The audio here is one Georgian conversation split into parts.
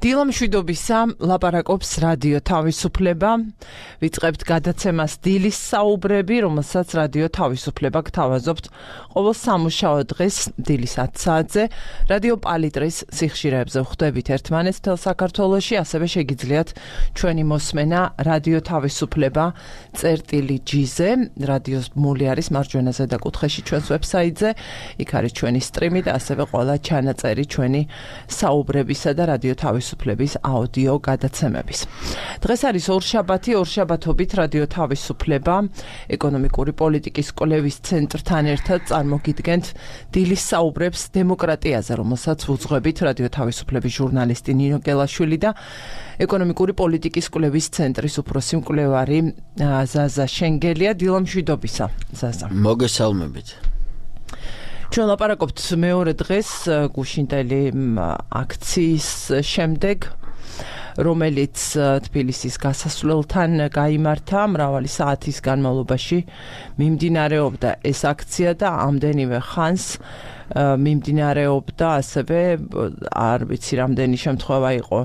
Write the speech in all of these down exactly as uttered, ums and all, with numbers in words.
დილამშვიდობისა ლაპარაკობს რადიო თავისუფლება. ვიწყებთ გადაცემას დილის საუბრები, რომელსაც რადიო თავისუფლება გთავაზობთ ყოველ სამუშაო დღეს დილის ათ საათზე. რადიო პალიტრის სიხშირეებზე ვხვდებით ერთმანეთს მთელ საქართველოში, ასევე შეგიძლიათ ჩვენი მოსმენა რადიო თავისუფლება წერტილი ჯი-ზე, რადიოს ბმული არის მარჯვენაზე და კუთხეში ჩვენს ვებსაიტზე. იქ არის ჩვენი სტრიმი და ასევე ყველა ჩანაწერი ჩვენი საუბრებისა და რადიო თავისუფლების აუდიო გადაცემების. დღეს არის ორშაბათი, ორშაბათობით რადიო თავისუფლება ეკონომიკური პოლიტიკის კვლევის ცენტრთან ერთად წარმოგიდგენთ დილის საუბრებს დემოკრატიაზე, რომელსაც ვუძღვებით რადიო თავისუფლების ჟურნალისტი ნინო გელაშვილი და ეკონომიკური პოლიტიკის კვლევის ცენტრის უფროსი მკვლევარი ზაზა შენგელია. დილამშვიდობისა, ზაზა. მოგესალმებით. ჩვენ ლაპარაკობთ მეორე დღეს გუშინდელი აქციის შემდეგ, რომელიც თბილისის გასასვლელთან გაიმართა. მრავალი საათის განმავლობაში მიმდინარეობდა ეს აქცია და ამდენივე ხანს მიმდინარეობდა, ასევე არ ვიცი რამდენი შემთხვევა იყო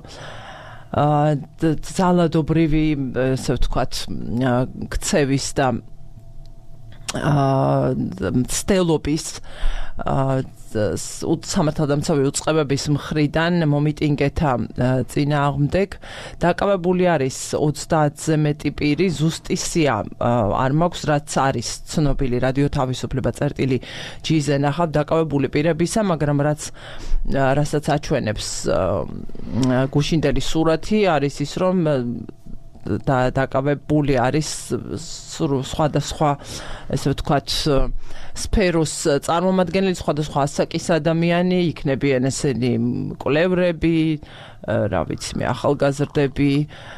ძალადობრივი, ესე ვთქვათ, ქცევის და მცდელობის სამართალდამცავი უწყებების მხრიდან მომიტინგეთა წინააღმდეგ. დაკავებული არის ოცდაათზე მეტი პირი, ზუსტი სია არ მაქვს, რაც არის ცნობილი რადიო თავისუფლება წერტილი ჯი-ზე ნახავ დაკავებული პირებისა, მაგრამ რაც რასაც აჩვენებს გუშინდელი სურათი არის ის, რომ და დაკავებული არის სხვადასხვა, ესე ვთქვათ, სფეროს წარმომადგენელი, სხვადასხვა ასაკის ადამიანი, იქნებიან ესენი მკვლევრები, რა ვიცი მე, ახალგაზრდები,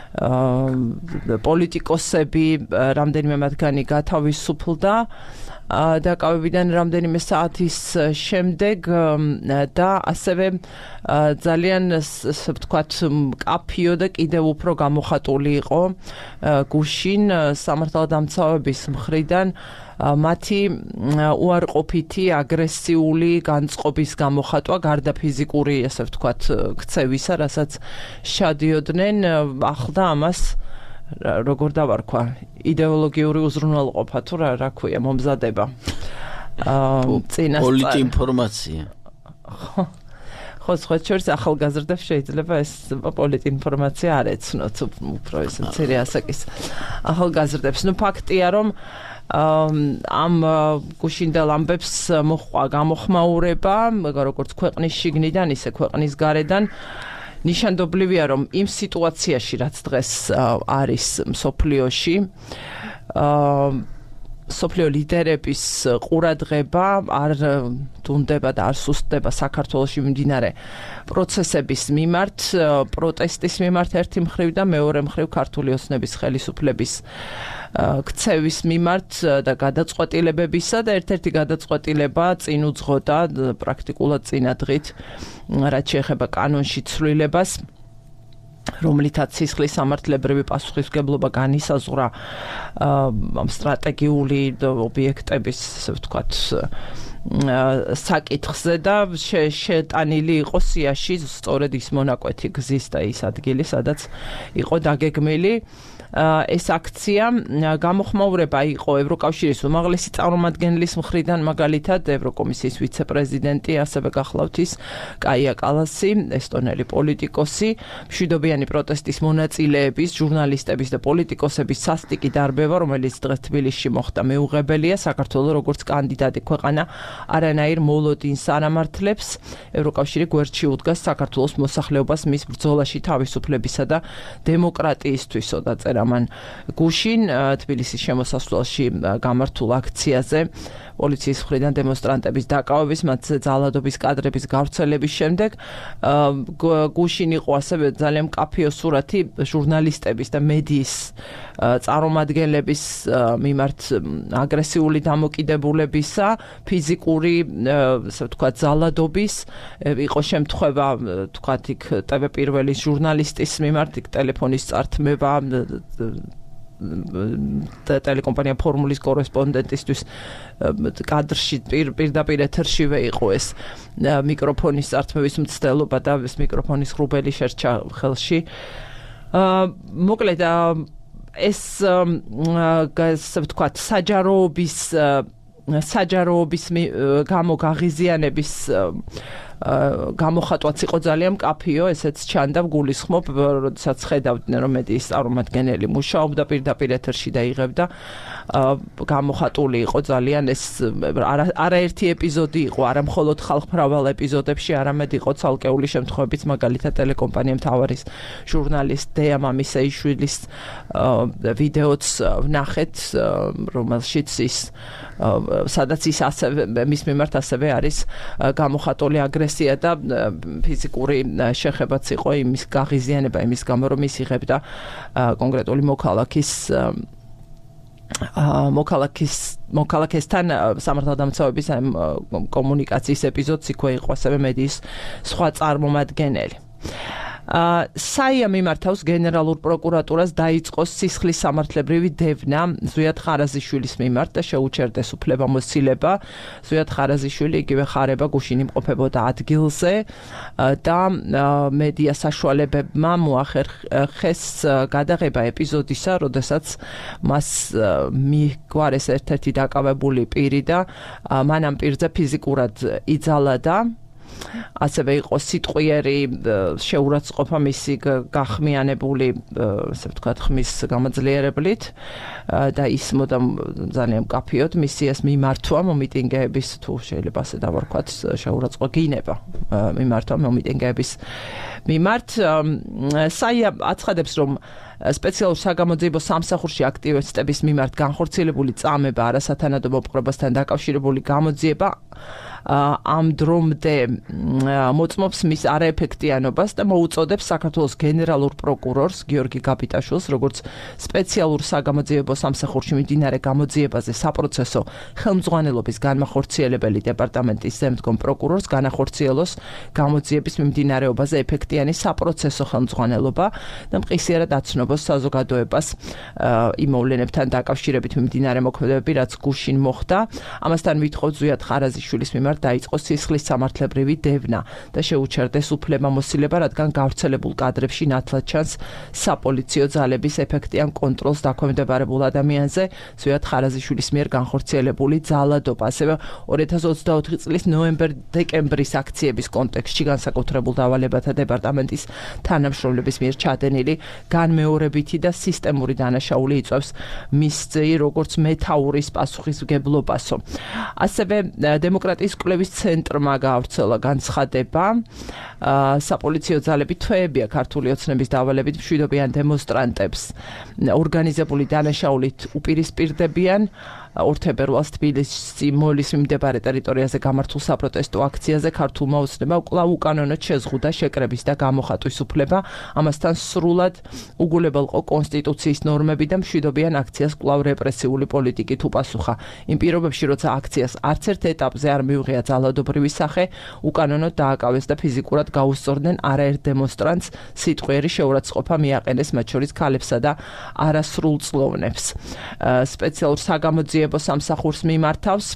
პოლიტიკოსები, რამდენიმე მათგანი გათავისუფლდა დაკავებიდან რამდენიმე საათის შემდეგ და ასევე ძალიან, ასე ვთქვათ, მკაფიო და კიდევ უფრო გამოხატული იყო გუშინ სამართალდამცავების მხრიდან მათი უარყოფითი, აგრესიული განწყობის გამოხატვა, გარდა ფიზიკური, ასე ვთქვათ, ქცევისა, რასაც შადიოდნენ, ახლდა ამას როგორ დავარქვა, იდეოლოგიური უზრუნველყოფა თუ რა რა ქვია, მომზადება. პოლიტი ინფორმაცია. ხო, სხვა შორის ახალგაზრდებს შეიძლება ეს პოლიტი ინფორმაცია არ ეცნოთ, უფრო ეს მცირე ასაკის ახალგაზრდებს. ნუ ფაქტია, რომ ამ გუშინდელ ამბებს მოჰყვა გამოხმაურება, როგორც ქვეყნის შიგნიდან, ისე ქვეყნის გარედან. ნიშანდობლივია, რომ იმ სიტუაციაში, რაც დღეს არის მსოფლიოში, მსოფლიო ლიდერების ყურადღება არ დუნდება და არ სუსტდება საქართველოში მიმდინარე პროცესების მიმართ, პროტესტის მიმართ ერთი მხრივ და მეორე მხრივ ქართული ოცნების ხელისუფლების ქცევის მიმართ და გადაწყვეტილებებისა და ერთ-ერთი გადაწყვეტილება წინ უძღოდა პრაქტიკულად წინადღით, რაც შეეხება კანონში ცვლილებას, რომლითაც სისხლის სამართლებრივი პასუხისმგებლობა განისაზღვრა ამ სტრატეგიული ობიექტების, ასე ვთქვათ, საკითხზე და შეტანილი იყო სიაში სწორედ ის მონაკვეთი გზის და ის ადგილი, სადაც იყო დაგეგმილი ეს აქცია. გამოხმაურება იყო ევროკავშირის უმაღლესი წარმომადგენლის მხრიდან, მაგალითად ევროკომისიის ვიცე-პრეზიდენტი, ასევე გახლავთ ის კაია კალასი, ესტონელი პოლიტიკოსი. მშვიდობიანი პროტესტის მონაწილეების, ჟურნალისტების და პოლიტიკოსების სასტიკი დარბევა, რომელიც დღეს თბილისში მოხდა, მეუღებელია. საქართველოს როგორც კანდიდატი ქვეყანა არანაირ მოლოდინს არ ამართლებს. ევროკავშირი გვერდში უდგას საქართველოს მოსახლეობას მის ბრძოლაში თავისუფლებისა და დემოკრატიისთვისო და ამან გუშინ თბილისის შემოსასვლელში გამართულ აქციაზე პოლიციის მხრიდან დემონსტრანტების დაკავების, მათზე ძალადობის კადრების გავრცელების შემდეგ გუშინ იყო ასევე ძალიან მკაფიო სურათი ჟურნალისტების და მედიის წარმომადგენლების მიმართ აგრესიული დამოკიდებულებისა, ფიზიკური, ასე ვთქვათ, ძალადობის. იყო შემთხვევა, ვთქვათ, იქ ტევ პირველის ჟურნალისტის მიმართ, იქ ტელეფონის წართმევა, ტელეკომპანია ფორმულის კორესპონდენტისთვის კადრში პირდაპირ ეთერშივე იყო ეს მიკროფონის წართმევის მცდელობა და ეს მიკროფონის ღრუბელი შერჩა ხელში. მოკლედ ეს ასე ვთქვათ საჯაროობის საჯაროობის გამო გაღიზიანების გამოხატვაც იყო ძალიან მკაფიო, ესეც ჩანდა გულისხმობ, როდესაც ხედავდნენ რომ მედიის წარმომადგენელი მუშაობდა პირდაპირ ეთერში და იღებდა გამოხატული იყო ძალიან ეს არაერთი ეპიზოდი იყო, არა მხოლოდ ხალხმრავალ ეპიზოდებში, არამედ იყო ცალკეული შემთხვევებიც, მაგალითად ტელეკომპანია მთავარის ჟურნალისტ დეა მამისეიშვილის ვიდეოც ვნახეთ, რომელშიც ის სადაც ის ასევე მის მიმართ ასევე არის გამოხატული აგრესია და ფიზიკური შეხებაც იყო იმის გაღიზიანება იმის გამო რომ ის იღებდა კონკრეტული მოქალაქის მოქალაქის მოქალაქესთან სამართალდამცავების კომუნიკაციის ეპიზოდს იქვე იყო ასევე მედიის სხვა წარმომადგენელი. საია მიმართავს გენერალურ პროკურატურას დაიწყო სისხლის სამართლებრივი დევნა ზვიად ხარაზიშვილის მიმართ და შეუჩერდეს უფლებამოსილება. ზვიად ხარაზიშვილი იგივე ხარება გუშინ იმყოფებოდა ადგილზე და მედია საშუალებებმა მოახერხეს გადაღება ეპიზოდისა, როდესაც მას მიგვარეს ერთ-ერთი დაკავებული პირი და მან ამ პირზე ფიზიკურად იძალა და ასევე იყო სიტყვიერი შეურაცხყოფა მისი გახმიანებული, ასე ვთქვათ, ხმის გამოძლიერებლით და ის მოდამ ძალიან მკაფიოდ მისი ეს მიმართვა მომიტინგეების თუ შეიძლება ასე დავარქვათ, შეურაცხყოფა გინება მიმართვა მომიტინგეების მიმართ. საია აცხადებს, რომ სპეციალურ საგამოძიებო სამსახურში აქტივისტების მიმართ განხორციელებული წამება არასათანადო მოპყრობასთან დაკავშირებული გამოძიება ამ დრომდე მოწმობს მის არაეფექტიანობას და მოუწოდებს საქართველოს გენერალურ პროკურორს გიორგი გაბიტაშვილს, როგორც სპეციალურ საგამოძიებო სამსახურში მიმდინარე გამოძიებაზე საპროცესო ხელმძღვანელობის განმახორციელებელი დეპარტამენტის ზემდგომ პროკურორს განახორციელოს გამოძიების მიმდინარეობაზე ეფექტიანი საპროცესო ხელმძღვანელობა და მყისიერად აცნობს საზოგადოებას იმ მოვლენებთან დაკავშირებით მიმდინარე მოქმედებები, რაც გუშინ მოხდა. ამასთან ვითხოვთ ზვიად ხარაზიშვილის მიმართ დაიწყო სისხლის სამართლებრივი დევნა და შეუჩერდეს უფლებამოსილება, რადგან გავრცელებულ კადრებში ნათლად ჩანს საპოლიციო ძალების ეფექტიან კონტროლს დაქვემდებარებულ ადამიანზე ზვიად ხარაზიშვილის მიერ განხორციელებული ძალადობა. ასევე ორი ათას ოცდაოთხი წლის ნოემბერ-დეკემბრის აქციების კონტექსტში განსაკუთრებულ დავალებათა დეპარტამენტის თანამშრომლების მიერ ჩადენილი განმეორებითი და სისტემური დანაშაული იწვევს მის ძეი როგორც მეთაურის პასუხისმგებლობასო. ასევე დემოკრატიის კვლევის ცენტრმა გაავრცელა განცხადება, საპოლიციო ძალები თვეებია ქართული ოცნების დავალებით მშვიდობიან დემონსტრანტებს ორგანიზებული დანაშაულით უპირისპირდებიან. ორ თებერვალს თბილისში მოლის მიმდებარე ტერიტორიაზე გამართულ საპროტესტო აქციაზე ქართულმა ოცნებამ კვლავ უკანონოდ შეზღუდა შეკრების და გამოხატვის უფლება, ამასთან სრულად უგულებელყო კონსტიტუციის ნორმები და მშვიდობიან აქციას კვლავ რეპრესიული პოლიტიკით უპასუხა. იმ პირობებში, როცა აქციას არც ერთ ეტაპზე არ მიუღია ძალადობრივი სახე, უკანონოდ დააკავეს და ფიზიკურად გაუსწორდნენ არაერთ დემონსტრანტს, სიტყვიერი შეურაცხყოფა მიაყენეს მათ შორის ქალებსა და არასრულწლოვნებს. სპეციალურ საგამოძიებო სამსახურს მიმართავს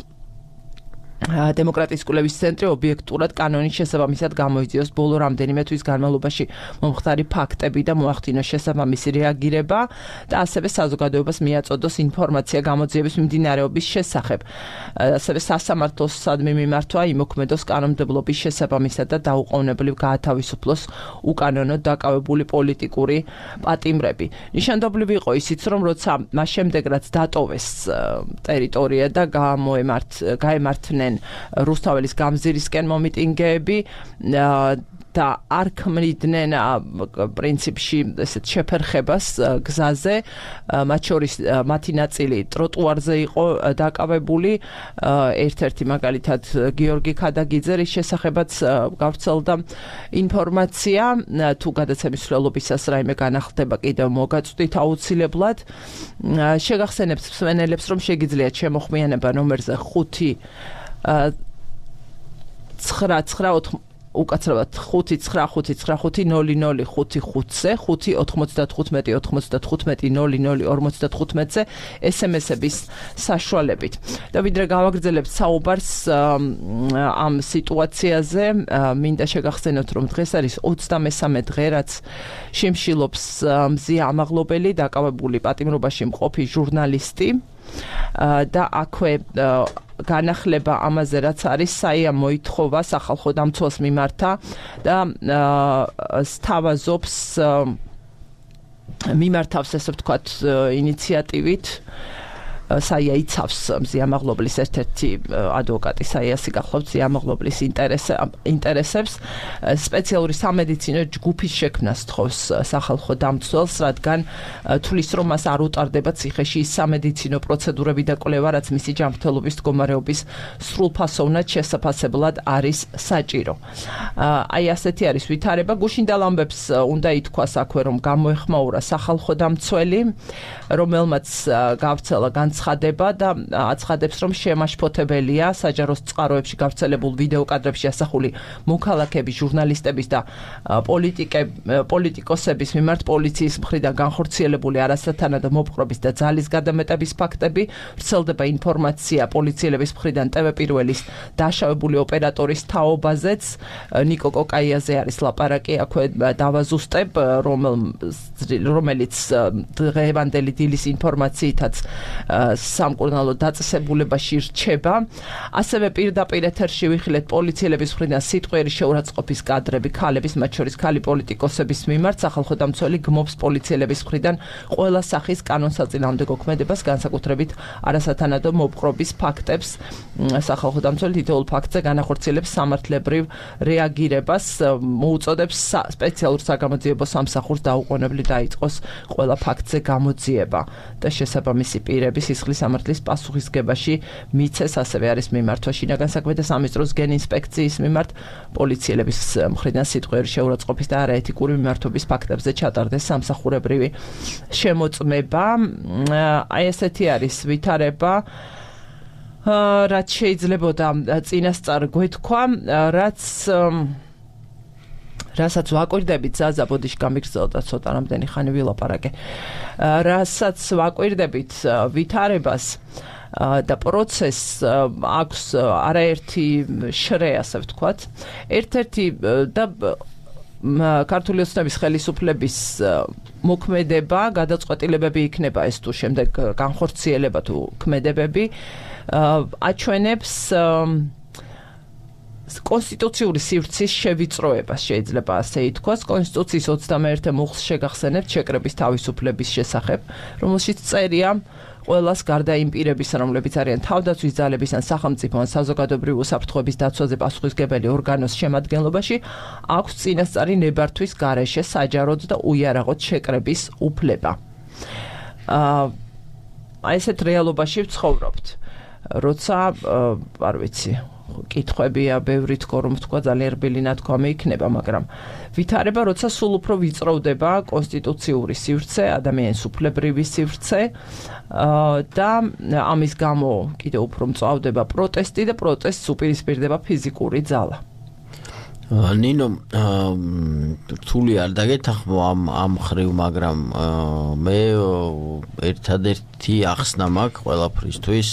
დემოკრატიის კვლევის ცენტრი ობიექტურად კანონის შესაბამისად გამოიწვიოს ბოლო რამდენიმე თვის განმავლობაში მომხდარი ფაქტები და მოახდინოს შესაბამისი რეაგირება და ასევე საზოგადოებას მიაწოდოს ინფორმაცია გამოძიების მიმდინარეობის შესახებ. ასევე სასამართლოსადმი მიმართვა იმოქმედოს კანონმდებლობის შესაბამისად და დაუყოვნებლივ გაათავისუფლოს უკანონოდ დაკავებული პოლიტიკური პატიმრები. ნიშანდობლივი იყო ისიც, რომ როცა მას შემდეგ რაც დატოვეს ტერიტორია და გაემართნენ რუსთაველის გამზირისკენ მომიტინგეები და არ ქმნიდნენ პრინციპში ესეთ შეფერხებას გზაზე, მათ შორის მათი ნაწილი ტროტუარზე იყო დაკავებული. ერთ-ერთი მაგალითად გიორგი ქადაგიძე, რის შესახებაც გავრცელდა ინფორმაცია, თუ გადაცემის მსვლელობისას რაიმე განახლდება კიდევ მოგაწვდით აუცილებლად. შეგახსენებთ მსმენელებს, რომ შეგიძლიათ შემოხმიანება ნომერზე ხუთი ცხრა ცხრა უკაცრავად ხუთი ცხრა ხუთი ცხრა ხუთი ნული ნული ხუთი ხუთზე ხუთი ოთხმოცდათხუთმეტი ოთხმოცდათხუთმეტი ნული ნული ორმოცდათხუთმეტზე ესემესების საშუალებით. და ვიდრე გავაგრძელებთ საუბარს ამ სიტუაციაზე, მინდა შეგახსენოთ, რომ დღეს არის ოცდამესამე დღე, რაც შიმშილობს მზია ამაღლობელი, დაკავებული პატიმრობაში მყოფი ჟურნალისტი და აქვე განახლება ამაზე, რაც არის საია მოითხოვა სახალხო დამცველს მიმართა და სთავაზობს მიმართავს, ესე ვთქვათ, ინიციატივით საია იცავს მზია ამაღლობლის ერთ-ერთი ადვოკატი საიასი გახლავთ მზია ამაღლობლის ინტერესებს სპეციალური სამედიცინო ჯგუფის შექმნას თხოვს სახალხო დამცველს, რადგან თulis რომ მას არ უტარდება ციხეში სამედიცინო პროცედურები და კვლევა, რაც მისი ჯანმრთელობის მდგომარეობის სრულფასოვნად შესაფასებლად არის საჭირო. აი ასეთი არის ვითარება. გუშინდელ ამბებს უნდა ითქვას აქვე, რომ გამოეხმაურა სახალხო დამცველი, რომელმაც გავრცელა განცხადება და აცხადებს, რომ შემაშფოთებელია საჯარო წყაროებში გავრცელებულ ვიდეო კადრებში ასახული მოქალაქეების, ჟურნალისტების და პოლიტიკოსების მიმართ პოლიციის მხრიდან განხორციელებული არასათანადო მოპყრობის და ძალის გადამეტების ფაქტები. ვრცელდება ინფორმაცია პოლიციელების მხრიდან ტევ პირველის დაშავებული ოპერატორის თაობაზეც. ნიკო კოკაიაზე არის ლაპარაკი, აქვე დავაზუსტებ, რომელიც დღევანდელი დილის ინფორმაციითაც სამკურნალო დაწესებულებაში რჩება. ასევე პირდაპირ ეთერში ვიხილეთ პოლიციელების მხრიდან სიტყვიერი შეურაცხყოფის კადრები ქალების, მათ შორის ქალი პოლიტიკოსების მიმართ. სახალხო დამცველი გმობს პოლიციელების მხრიდან ყველა სახის კანონსაწინააღმდეგო ქმედებას, განსაკუთრებით არასათანადო მოპყრობის ფაქტებს. სახალხო დამცველი თითოეულ ფაქტზე განახორციელებს სამართლებრივ რეაგირებას, მოუწოდებს სპეციალურ საგამოძიებო სამსახურს დაუყოვნებლივ დაიწყოს ყველა ფაქტზე გამოძიება და შესაბამისი პირების სისხლის სამართლის პასუხისგებაში მიცეს. ასევე არის მიმართვა შინაგან საქმეთა სამინისტროს გენინსპექციის მიმართ პოლიციელების მხრიდან სიტყვიერი შეურაცხყოფის და არაეთიკური მიმართვების ფაქტებზე ჩატარდეს სამსახურებრივი შემოწმება. აი ესეთი არის ვითარება, რაც შეიძლებოდა წინასწარ გვეთქვა, რაც რასაც ვაკვირდებით, ზაზა ბოდიში გამიგრძელდა ცოტა რამდენი ხანი ვილაპარაკე. რასაც ვაკვირდებით ვითარებას და პროცესს აქვს არაერთი შრე, ასე ვთქვათ. ერთ-ერთი და ქართული ოცნების ხელისუფლების მოქმედება, გადაწყვეტილებები იქნება ეს თუ შემდეგ განხორციელება თუ ქმედებები, აჩვენებს კონსტიტუციური სივრცის შევიწროებას, შეიძლება ასე ითქვას. კონსტიტუციის ოცდამეერთე მუხლს შეგახსენებთ შეკრების თავისუფლების შესახებ, რომელშიც წერია ყველას გარდა იმ პირებისა, რომლებიც არიან თავდაცვის ძალების ან სახელმწიფო ან საზოგადოებრივი უსაფრთხოების დაცვაზე პასუხისმგებელი ორგანოს შემადგენლობაში აქვს წინასწარი ნებართვის გარეშე საჯაროდ და უიარაღოდ შეკრების უფლება. აი ესეთ რეალობაში ვცხოვრობთ, როცა არ ვიცი კითხვებია, ბევრი თქო, რომ თქვა ძალიან რბილი ნათქვამი იქნება, მაგრამ ვითარება, როცა სულ უფრო ვიწროვდება კონსტიტუციური სივრცე, ადამიანის უფლებრივი სივრცე და ამის გამო კიდევ უფრო მწვავდება პროტესტი და პროტესტს უპირისპირდება ფიზიკური ძალა. ნინო, რთული არ დაგეთანხმო ამ ამ ხრივ, მაგრამ მე ერთადერთი ახსნა მაქვს ყველაფრისთვის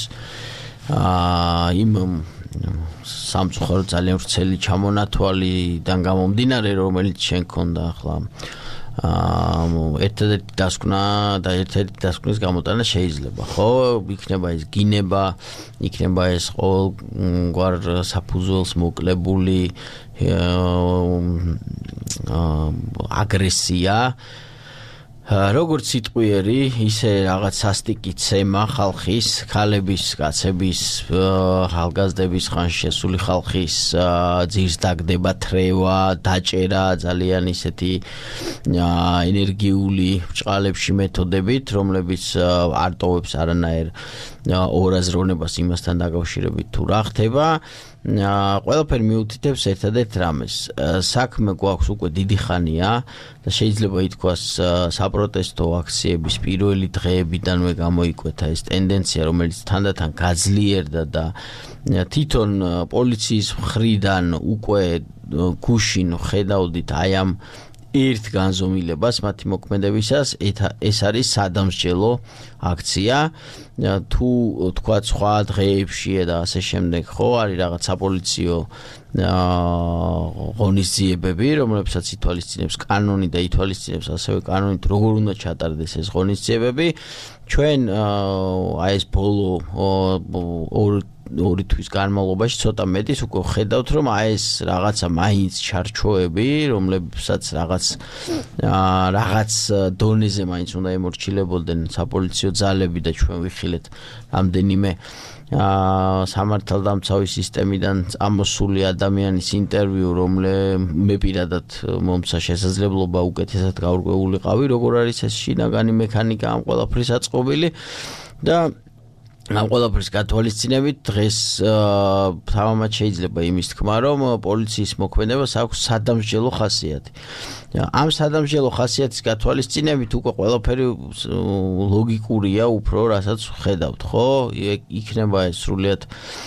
იმ სამწუხარო ძალიან ვრცელი ჩამონათვალიდან გამომდინარე, რომელიც შენ ქონდა ახლა ერთადერთი დასკვნა და ერთადერთი დასკვნის გამოტანა შეიძლება, ხო? იქნება ეს გინება, იქნება ეს ყოველგვარ საფუძველს მოკლებული აგრესია, როგორც სიტყვიერი, ისე რაღაც სასტიკი ცემა ხალხის, ქალების, კაცების, ახალგაზრდების, ხანში შესული ხალხის ძირს დაგდება თრევა, დაჭერა, ძალიან ისეთი ენერგიული ბრჭყალებში მეთოდებით, რომლებიც არ ტოვებს არანაირ ორაზროვნებას იმასთან დაკავშირებით თუ რა ხდება. ყველაფერი მიუთითებს ერთადერთ რამეს. საქმე გვაქვს უკვე დიდი ხანია და შეიძლება ითქვას საპროტესტო აქციების პირველი დღეებიდანვე გამოიკვეთა ეს ტენდენცია, რომელიც თანდათან გაძლიერდა და თვითონ პოლიციის მხრიდან უკვე გუშინ ხედავდით აი ამ ერთ განზომილებას მათი მოქმედებისას ეს არის სადამსჯელო აქცია თუ თქვა სხვა დღეებში და ასე შემდეგ ხო არის რაღაც საპოლიციო ღონისძიებები რომლებსაც ითვალისწინებს კანონი და ითვალისწინებს ასევე კანონით როგორ უნდა ჩატარდეს ეს ღონისძიებები ჩვენ აი ეს ბოლო ორი თვის განმავლობაში ცოტა მეტის უკვე ხედავთ რომ აი ეს რაღაცა მაინც ჩარჩოები რომლებსაც რაღაც რაღაც დონეზე მაინც უნდა ემორჩილებოდნენ საპოლიციო ძალები და ჩვენ ვიხილეთ რამდენიმე სამართალდამცავი სისტემიდან ამოსული ადამიანის ინტერვიუ რომლე მე პირადად მომცა შესაძლებლობა უკეთესად გაურკვეულიყავი როგორ არის ეს შინაგანი მექანიკა ამ ყველაფრის აწყობილი და ამ ყველაფრის გათვალისწინებით დღეს თავამაც შეიძლება იმის თქმა რომ პოლიციის მოქმედებას აქვს სადამსჯელო ხასიათი. ამ სადამსჯელო ხასიათის გათვალისწინებით უკვე ყველაფერი ლოგიკურია უფრო რასაც ხედავთ ხო? იქნება ეს სრულიად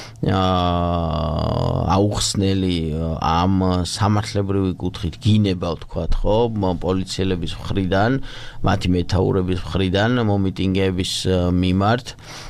აუხსნელი ამ სამართლებრივი კუთხით გინება ვთქვათ ხო პოლიციელების მხრიდან მათი მეთაურების მხრიდან მომიტინგეების მიმართ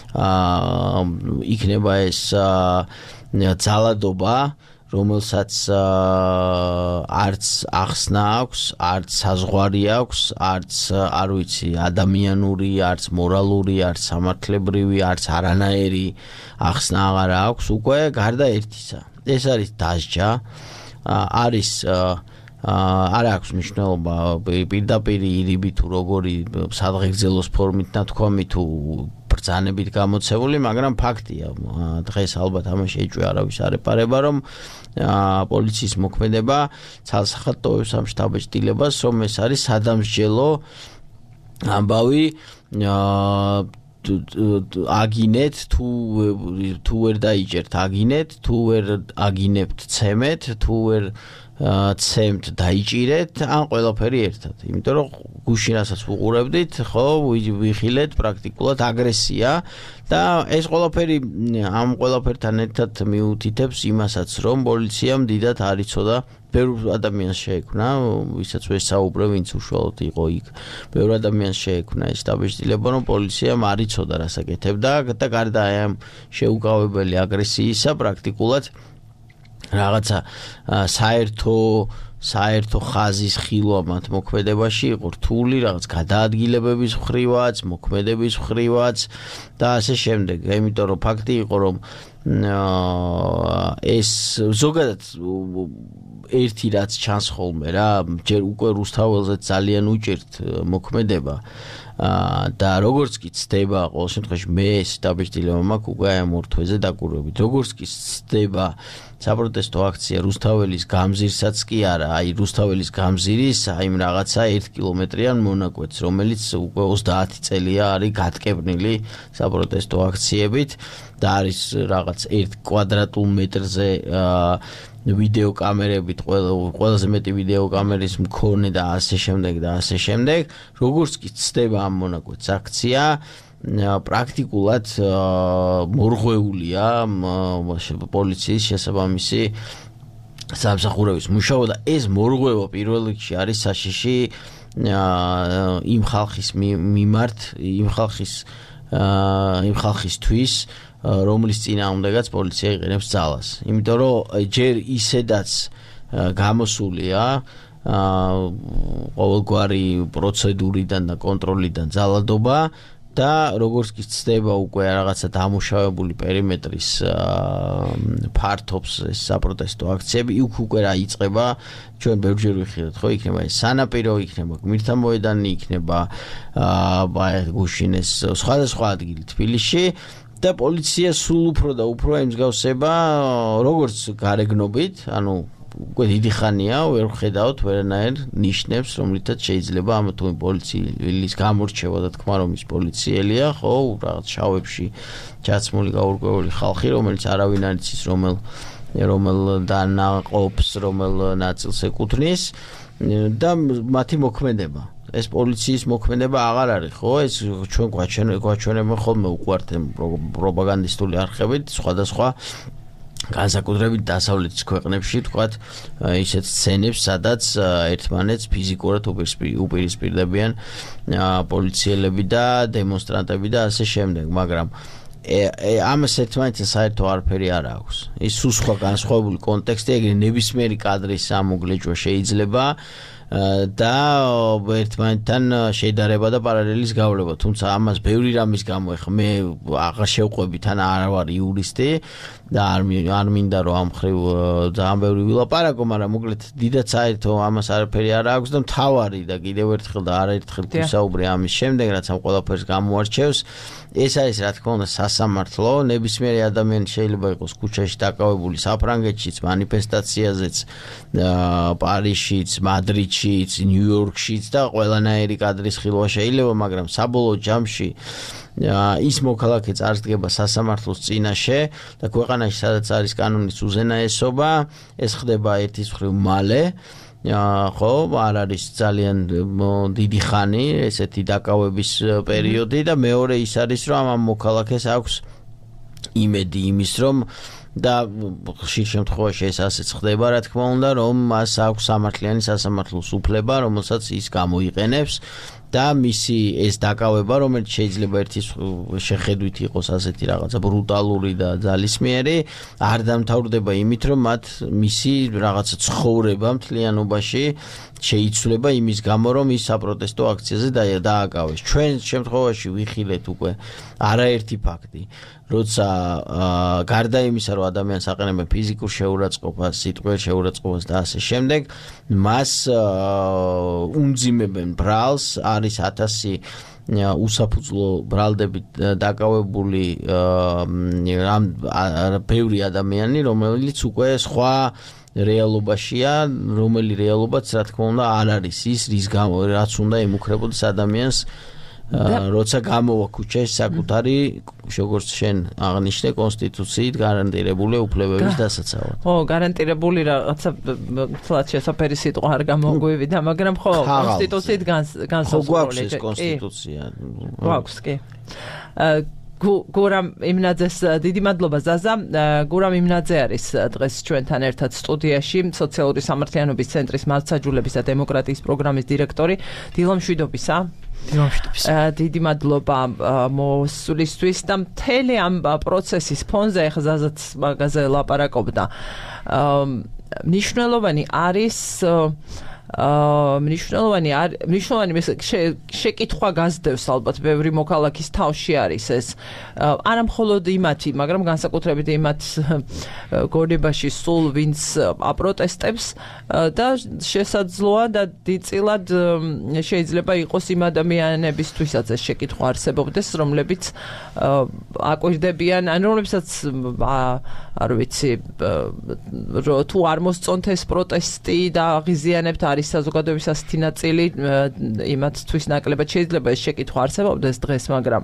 იქნება ეს ძალადობა რომელსაც არც ახსნა აქვს, არც საზღვარი აქვს, არც არ ვიცი ადამიანური, არც მორალური, არც სამართლებრივი, არც არანაირი ახსნა აღარ აქვს, უკვე გარდა ერთისა. ეს არის დასჯა, არის არ აქვს მნიშვნელობა პირდაპირ ირიბი თუ როგორი სადღეგრძელოს ფორმით ნათქვამი თუ ბრძანებით გამოცებული, მაგრამ ფაქტია, დღეს ალბათ ამაში ეჭვი არავის არ ეპარება, რომ პოლიციის მოქმედება ცალსახად ტოვებს ამ შთაბეჭდილებას, რომ ეს არის სადამსჯელო ამბავი აგინეთ თუ თუ ვერ დაიჭერთ აგინეთ, თუ ვერ აგინებთ ცემეთ, თუ ვერ ცემთ დაიჭირეთ, ან ყველაფერი ერთად. იმიტომ რომ გუშინ რასაც ვუყურებდით, ხო, ვიხილეთ პრაქტიკულად აგრესია და ეს ყველაფერი ამ ყველაფერთან ერთად მიუთითებს იმასაც, რომ პოლიციამ დიდად არ იცოდა ბევრ ადამიანს შეექმნა, ვისაც ვესაუბრე, ვინც უშუალოდ იყო იქ. ბევრ ადამიანს შეექმნა ეს დაბეჭდილება, რომ პოლიციამ არ იცოდა რას აკეთებდა და გარდა ამ შეუკავებელი აგრესიისა პრაქტიკულად რაღაცა საერთო საერთო ხაზის ხილვა მათ მოქმედებაში იყო რთული, რაღაც გადაადგილებების მხრივაც, მოქმედების მხრივაც და ასე შემდეგ. იმიტომ რომ ფაქტი იყო, რომ ეს ზოგადად ერთი რაც ჩანს ხოლმე რა, ჯერ უკვე რუსთაველზე ძალიან უჭერთ მოქმედება და როგორც კი ცდება ყოველ შემთხვევაში მე ეს დაბეჭდილება მაქვს უკვე ამ ორ თვეზე დაკვირვებით. როგორც კი ცდება საპროტესტო აქცია რუსთაველის გამზირსაც კი არა, აი რუსთაველის გამზირის აი რაღაცა ერთ კილომეტრიან მონაკვეთს, რომელიც უკვე ოცდაათი წელია არის გატკეპნილი საპროტესტო აქციებით და არის რაღაც ერთ კვადრატულ მეტრზე ვიდეო კამერებით, ყველაზე მეტი ვიდეო კამერის მქონე და ასე შემდეგ და ასე შემდეგ. როგორც კი ცდება ამ მონაკვეთს აქცია, პრაქტიკულად მორღვეულია პოლიციის შესაბამისი სამსახურების მუშაობა და ეს მორღვევა პირველ რიგში არის საშიში იმ ხალხის მიმართ, იმ ხალხის იმ ხალხისთვის რომლის წინააღმდეგაც პოლიცია იყენებს ძალას. იმიტომ რომ ჯერ ისედაც გამოსულია ყოველგვარი პროცედურიდან და კონტროლიდან ძალადობა და როგორც კი ცდება უკვე რაღაცა დამუშავებული პერიმეტრის ფართობს ეს საპროტესტო აქციები, იქ უკვე რა იწყება, ჩვენ ბევრჯერ ვიხილეთ, ხო, იქნება ეს სანაპირო, იქნება გმირთა მოედანი, იქნება გუშინ ეს სხვადასხვა ადგილი თბილისში და პოლიცია სულ უფრო და უფრო ემსგავსება როგორც გარეგნობით, ანუ უკვე დიდი ხანია ვერ ხედავთ ვერანაირ ნიშნებს, რომლითაც შეიძლება ამა თუ იმ პოლიციის გამორჩევა და თქმა რომ ის პოლიციელია, ხო, რაღაც შავებში ჩაცმული გაურკვეველი ხალხი, რომელიც არავინ არ იცის რომელ რომელ დანაყოფს, რომელ ნაწილს ეკუთვნის და მათი მოქმედება. ეს პოლიციის მოქმედება აღარ არის, ხო? ეს ჩვენ გვაჩვენებენ ხოლმე უყვართ პროპაგანდისტული არხებით სხვადასხვა განსაკუთრებით დასავლეთის ქვეყნებში თქვათ ისეთ სცენებს, სადაც ერთმანეთს ფიზიკურად უპირისპირდებიან პოლიციელები და დემონსტრანტები და ასე შემდეგ, მაგრამ ამას ერთმანეთთან საერთო არაფერი არ აქვს. ის სულ სხვა განსხვავებული კონტექსტი, ეგრე ნებისმიერი კადრის ამოგლეჭვა შეიძლება და ერთმანეთთან შედარება და პარალელის გავლება, თუმცა ამას ბევრი რამის გამო ეხლა მე აღარ შევყვები, თან არ ვარ იურისტი და არ არ მინდა რომ ამ ხრივ ძალიან ბევრი ვილაპარაკო, მაგრამ მოკლედ დიდად საერთო ამას არაფერი არ აქვს და მთავარი და კიდევ ერთხელ და არაერთხელ ვისაუბრე ამის შემდეგ, რაც ამ ყველაფერს გამოარჩევს, ეს არის რა თქმა უნდა სასამართლო, ნებისმიერი ადამიანი შეიძლება იყოს ქუჩაში დაკავებული საფრანგეთშიც, მანიფესტაციაზეც, პარიზშიც, მადრიდშიც, ნიუ-იორკშიც და ყველანაირი კადრის ხილვა შეიძლება, მაგრამ საბოლოო ჯამში ის მოქალაქე წარსდგება სასამართლოს წინაშე და ქვეყანაში სადაც არის კანონის უზენაესობა, ეს ხდება ერთის მხრივ მალე, ხო, არ არის ძალიან დიდი ხანი ესეთი დაკავების პერიოდი და მეორე ის არის რომ ამ მოქალაქეს აქვს იმედი იმის რომ და ხშირ შემთხვევაში ეს ასეც ხდება, რა თქმა უნდა, რომ მას აქვს სამართლიანი სასამართლოს უფლება, რომელსაც ის გამოიყენებს და მისი ეს დაკავება, რომელიც შეიძლება ერთის შეხედვით იყოს ასეთი რაღაცა ბრუტალური და ძალისმიერი, არ დამთავრდება იმით, რომ მათ მისი რაღაცა ცხოვრება მთლიანობაში შეიცვლება იმის გამო, რომ ის საპროტესტო აქციაზე დააკავეს. ჩვენ შემთხვევაში ვიხილეთ უკვე არაერთი ფაქტი, როცა გარდა იმისა, რომ ადამიანს აყენებენ ფიზიკურ შეურაცხყოფას, სიტყვიერ შეურაცხყოფას და ასე შემდეგ, მას უნძიმებენ ბრალს, არის ათასი უსაფუძვლო ბრალდებით დაკავებული ბევრი ადამიანი, რომელიც უკვე სხვა რეალობაშია, რომელი რეალობაც რა თქმა უნდა არ არის ის, რის გამო რაც უნდა ემუქრებოდეს ადამიანს, როცა გამოვა ქუჩაში საკუთარი, როგორც შენ აღნიშნე, კონსტიტუციით გარანტირებული უფლებების დასაცავად. ხო, გარანტირებული რაღაცა თლად შესაფერი სიტყვა არ გამოგვივიდა, მაგრამ ხო, კონსტიტუციით განსაზღვრული. ხო, გვაქვს ეს კონსტიტუცია. გვაქვს, კი. გურამ იმნაძეს დიდი მადლობა ზაზა. გურამ იმნაძე არის დღეს ჩვენთან ერთად სტუდიაში, სოციალური სამართლიანობის ცენტრის მართლმსაჯულების და დემოკრატიის პროგრამის დირექტორი. დილამშვიდობისა. დიდი მადლობა მოსვლისთვის და მთელი ამ პროცესის ფონზე ახლა ზაზაც მაგაზე ლაპარაკობდა. მნიშვნელოვანი არის მნიშვნელოვანი მნიშვნელოვანი შეკითხვა გაზრდევს ალბათ ბევრი მოქალაქის თავში არის ეს არა მხოლოდ იმათი, მაგრამ განსაკუთრებით იმათ გონებაში სულ ვინც აპროტესტებს და შესაძლოა და დიდწილად შეიძლება იყოს იმ ადამიანებისთვისაც ეს შეკითხვა არსებობდეს, რომლებიც აკვირდებიან, ან რომლებსაც არ ვიცი თუ არ მოსწონთ ეს პროტესტი და აღიზიანებთ არის საზოგადოების ასეთი ნაწილი, იმათთვის ნაკლებად შეიძლება ეს შეკითხვა არსებობდეს დღეს, მაგრამ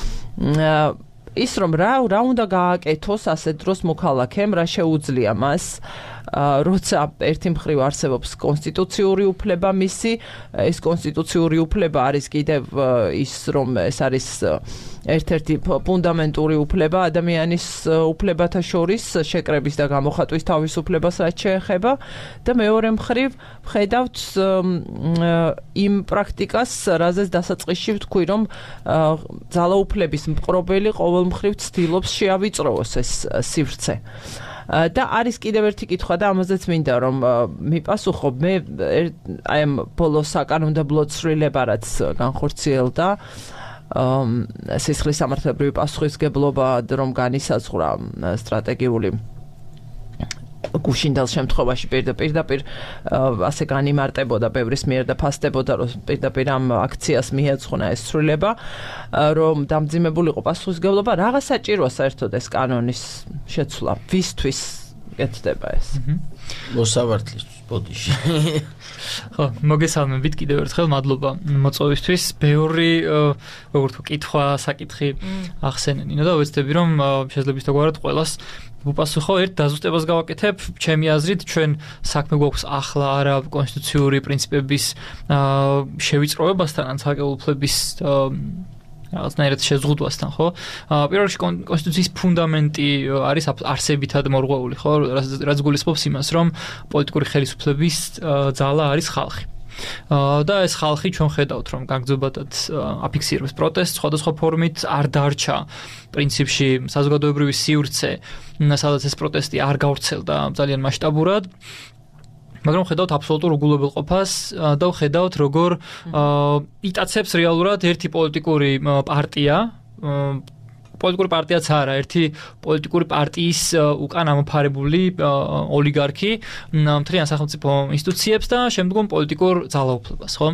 ის რომ რა რა უნდა გააკეთოს ასეთ დროს მოქალაქემ, რა შეუძლია მას, როცა ერთი მხრივ არსებობს კონსტიტუციური უფლება მისი, ეს კონსტიტუციური უფლება არის კიდევ ის, რომ ეს არის ერთ-ერთი ფუნდამენტური უფლება ადამიანის უფლებათა შორის, შეკრების და გამოხატვის თავისუფლებას რაც შეეხება და მეორე მხრივ ვხედავთ იმ პრაქტიკას, რაზეც დასაწყისში ვთქვი, რომ ძალაუფლების მპყრობელი ყოველ მხრივ ცდილობს შეავიწროვოს ეს სივრცე. და არის კიდევ ერთი კითხვა და ამაზეც მინდა რომ მიპასუხო, მე აი ამ ბოლო საკანონმდებლო ცვლილება რაც განხორციელდა სისხლის სამართლებრივი პასუხისმგებლობა რომ განისაზღვრა სტრატეგიული გუშინდელ შემთხვევაში პირდაპირ ასე განიმარტებოდა ბევრის მიერ და ფასდებოდა რომ პირდაპირ ამ აქციას მიეძღვნა ეს ცვლილება, რომ დამძიმებულიყო პასუხისმგებლობა, რაღაც საჭიროა საერთოდ ეს კანონის შეცვლა, ვისთვის კეთდება ეს? მოსავართლისთვის ბოდიში. ხო, მოგესალმებით კიდევ ერთხელ, მადლობა მოწვევისთვის. ბევრი როგორ თქო კითხვა, საკითხი ახსენე ნინო და ვეცდები რომ შეიძლება ისთაგვარად ყველას ვუპასუხო. ერთ დაზუსტებას გავაკეთებ, ჩემი აზრით ჩვენ საქმე გვაქვს ახლა არა კონსტიტუციური პრინციპების შევიწროვებასთან ან ცალკეულ უფლების რაღაცნაირად შეზღუდვასთან, ხო? პირველ რიგში კონსტიტუციის ფუნდამენტი არის არსებითად მორღვეული, ხო? რაც გულისხმობს იმას, რომ პოლიტიკური ხელისუფლების ძალა არის ხალხი. და ეს ხალხი ჩვენ ხედავთ, რომ გაგრძობადად აფიქსირებს პროტესტს სხვადასხვა ფორმით, არ დარჩა პრინციპში საზოგადოებრივი სივრცე, სადაც ეს პროტესტი არ გავრცელდა ძალიან მასშტაბურად. მაგრამ ხედავთ აბსოლუტურ უგულებელყოფას და ხედავთ როგორ იტაცებს რეალურად ერთი პოლიტიკური პარტია პოლიტიკური პარტიაც არა, ერთი პოლიტიკური პარტიის უკან ამოფარებული ოლიგარქი მთლიან სახელმწიფო ინსტიტუციებს და შემდგომ პოლიტიკურ ძალაუფლებას, ხო?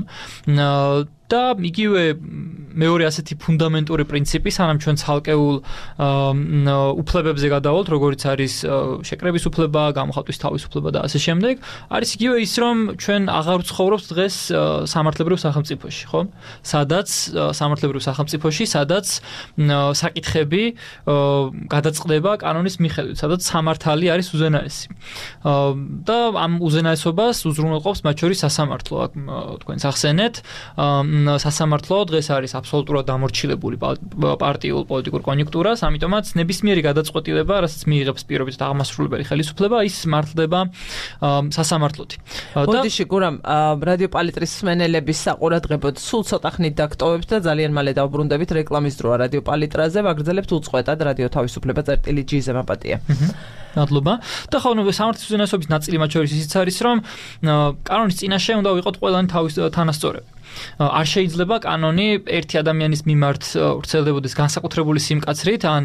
და იგივე მეორე ასეთი ფუნდამენტური პრინციპი, სანამ ჩვენ ცალკეულ უფლებებზე გადავალთ, როგორიც არის შეკრების უფლება, გამოხატვის თავისუფლება და ასე შემდეგ, არის იგივე ის, რომ ჩვენ აღარ ვცხოვრობთ დღეს სამართლებრივ სახელმწიფოში, ხო? სადაც სამართლებრივ სახელმწიფოში, სადაც საკითხები გადაწყდება კანონის მიხედვით, სადაც სამართალი არის უზენაესი. და ამ უზენაესობას უზრუნველყოფს მათ შორის სასამართლო, აქ თქვენს ახსენეთ, სასამართლო დღეს არის აბსოლუტურად დამორჩილებული პარტიულ პოლიტიკურ კონიუნქტურას, ამიტომაც ნებისმიერი გადაწყვეტილება, რასაც მიიღებს პირობით აღმასრულებელი ხელისუფლება, ის მართლდება სასამართლოთი. ბოდიში გურამ რადიო პალიტრის მსმენელების საყურადღებოდ სულ ცოტა ხნით დაგტოვებთ და ძალიან მალე დავბრუნდებით რეკლამის დროა რადიო პალიტრაზე, ვაგრძელებთ უწყვეტად რადიო თავისუფლება წერტილი ჯი-ზე მაპატია. მადლობა. და ხო, ნუ სამართლის უზენაესობის ნაწილი მათ შორის ისიც არის, რომ კანონის წინაშე უნდა ვიყოთ ყველანი თავის თანასწორები. არ შეიძლება კანონი ერთი ადამიანის მიმართ ვრცელდებოდეს განსაკუთრებული სიმკაცრით ან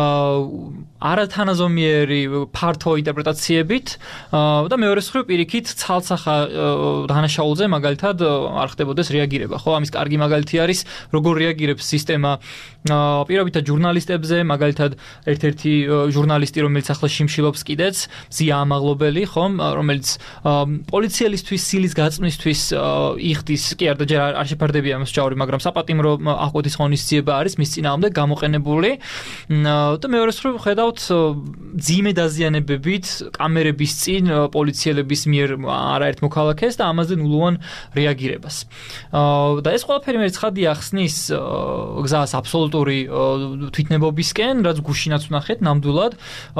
არათანაზომიერი ფართო ინტერპრეტაციებით და მეორე მხრივ პირიქით ცალსახა დანაშაულზე მაგალითად არ ხდებოდეს რეაგირება, ხო? ამის კარგი მაგალითი არის როგორ რეაგირებს სისტემა პირობითად ჟურნალისტებზე, მაგალითად ერთ-ერთი ჟურნალისტი, რომელიც ახლა შიმშილობს კიდეც, ზია ამაღლობელი, ხომ, რომელიც პოლიციელისთვის სილის გაწმისთვის იხდის, კი არა ჯერ არ შეფარდებია ამის ჯავრი, მაგრამ საპატიმრო აღკვეთის ღონისძიება არის მის წინააღმდეგ გამოყენებული და მეორე მხრივ ხედავთ ძიმე დაზიანებებით კამერების წინ პოლიციელების მიერ არაერთ მოქალაქეს და ამაზე ნულოვან რეაგირებას. და ეს ყველაფერი მე ცხადია ახსნის გზას აბსოლუტური თვითნებობისკენ, რაც გუშინაც ვნახეთ ნამდვილად,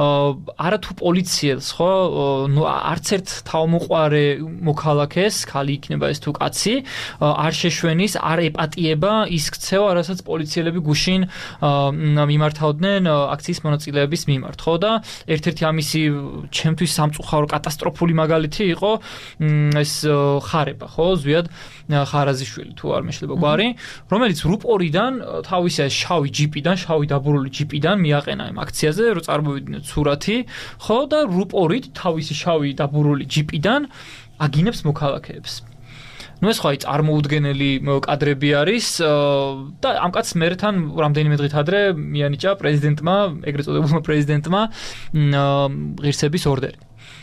არათუ პოლიციელს, ხო, ნუ არც ერთ თავმოყარე მოქალაქეს, ხალი იქნება ეს თუ კაცი, არ შეშვენის, არ ეპატიება ის ქცევა, რასაც პოლიციელები გუშინ მიმართავდნენ აქციის მონაწილეების მიმართ, ხო? და ერთ-ერთი ამისი ჩემთვის სამწუხარო კატასტროფული მაგალითი იყო ეს ხარება, ხო? ზვიად ხარაზიშვილი თუ არ მეშლება გვარი, რომელიც რუპორიდან თავისი შავი ჯიპიდან, შავი დაბურული ჯიპიდან მიაყენა ამ აქციაზე, რომ წარმოვიდგინოთ სურათი, ხო? და რუპორით თავისი შავი დაბურული ჯიპიდან აგინებს მოქალაქეებს. ნუ ეს ხო წარმოუდგენელი კადრები არის და ამ კაცს მერთან რამდენიმე დღით ადრე მიანიჭა პრეზიდენტმა, ეგრეთ წოდებულმა პრეზიდენტმა ღირსების ორდერი.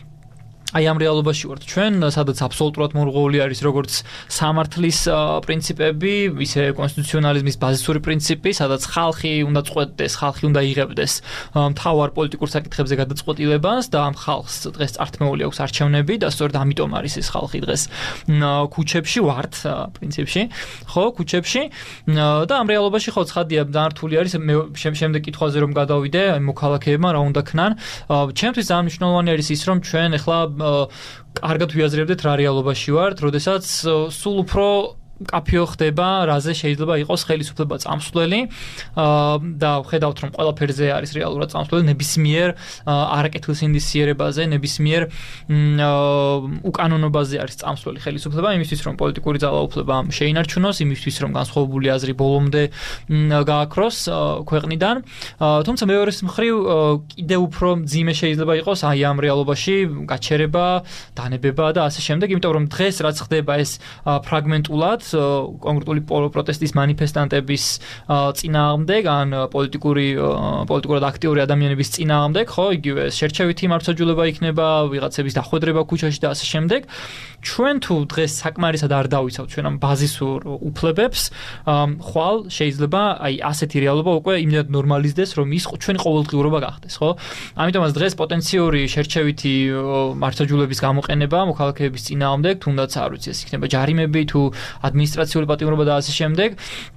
აი ამ რეალობაში ვართ ჩვენ, სადაც აბსოლუტურად მორღვეული არის როგორც სამართლის პრინციპები, ისე კონსტიტუციონალიზმის ბაზისური პრინციპი, სადაც ხალხი უნდა წყვეტდეს, ხალხი უნდა იღებდეს მთავარ პოლიტიკურ საკითხებზე გადაწყვეტილებას და ამ ხალხს დღეს წართმეული აქვს არჩევნები და სწორედ ამიტომ არის ეს ხალხი დღეს ქუჩებში ვართ პრინციპში, ხო, ქუჩებში და ამ რეალობაში ხო ცხადია დანართული არის შემდეგ კითხვაზე რომ გადავიდე, აი მოქალაქეებმა რა უნდა ქნან. ჩემთვის ძალიან მნიშვნელოვანი არის ის რომ ჩვენ ახლა კარგად ვიაზრებდეთ რა რეალობაში ვართ, როდესაც სულ უფრო კაფეო ხდება, რაზე შეიძლება იყოს ხელისუფლება წამსვლელი და ხედავთ რომ ყველაფერზე არის რეალურად წამსვლელი ნებისმიერ არაკეთილსინდისიერებაზე, ნებისმიერ უკანონობაზე არის წამსვლელი ხელისუფლება, იმისთვის რომ პოლიტიკური ძალაუფლება შეინარჩუნოს, იმისთვის რომ განსხვავებული აზრი ბოლომდე გააქროს ქვეყნიდან. თუმცა მეორეს მხრივ კიდევ უფრო მძიმე შეიძლება იყოს აი ამ რეალობაში გაჩერება, დანებება და ასე შემდეგ, იმიტომ რომ დღეს რაც ხდება ეს ფრაგმენტულად კონკრეტული პროტესტის მანიფესტანტების წინააღმდეგ ან პოლიტიკური პოლიტიკურად აქტიური ადამიანების წინააღმდეგ, ხო, იგივე შერჩევითი მართლმსაჯულება იქნება, ვიღაცების დახვედრება ქუჩაში და ასე შემდეგ. ჩვენ თუ დღეს საკმარისად არ დავიცავთ ჩვენ ამ ბაზისურ უფლებებს, ხვალ შეიძლება აი ასეთი რეალობა უკვე იმდენად ნორმალიზდეს, რომ ის ჩვენი ყოველდღიურობა გახდეს, ხო? ამიტომაც დღეს პოტენციური შერჩევითი მართლმსაჯულების გამოყენება მოქალაქეების წინააღმდეგ, თუნდაც არ ვიცი, ეს იქნება ჯარიმები თუ ადმინისტრაციული პატიმრობა და ასე შემდეგ.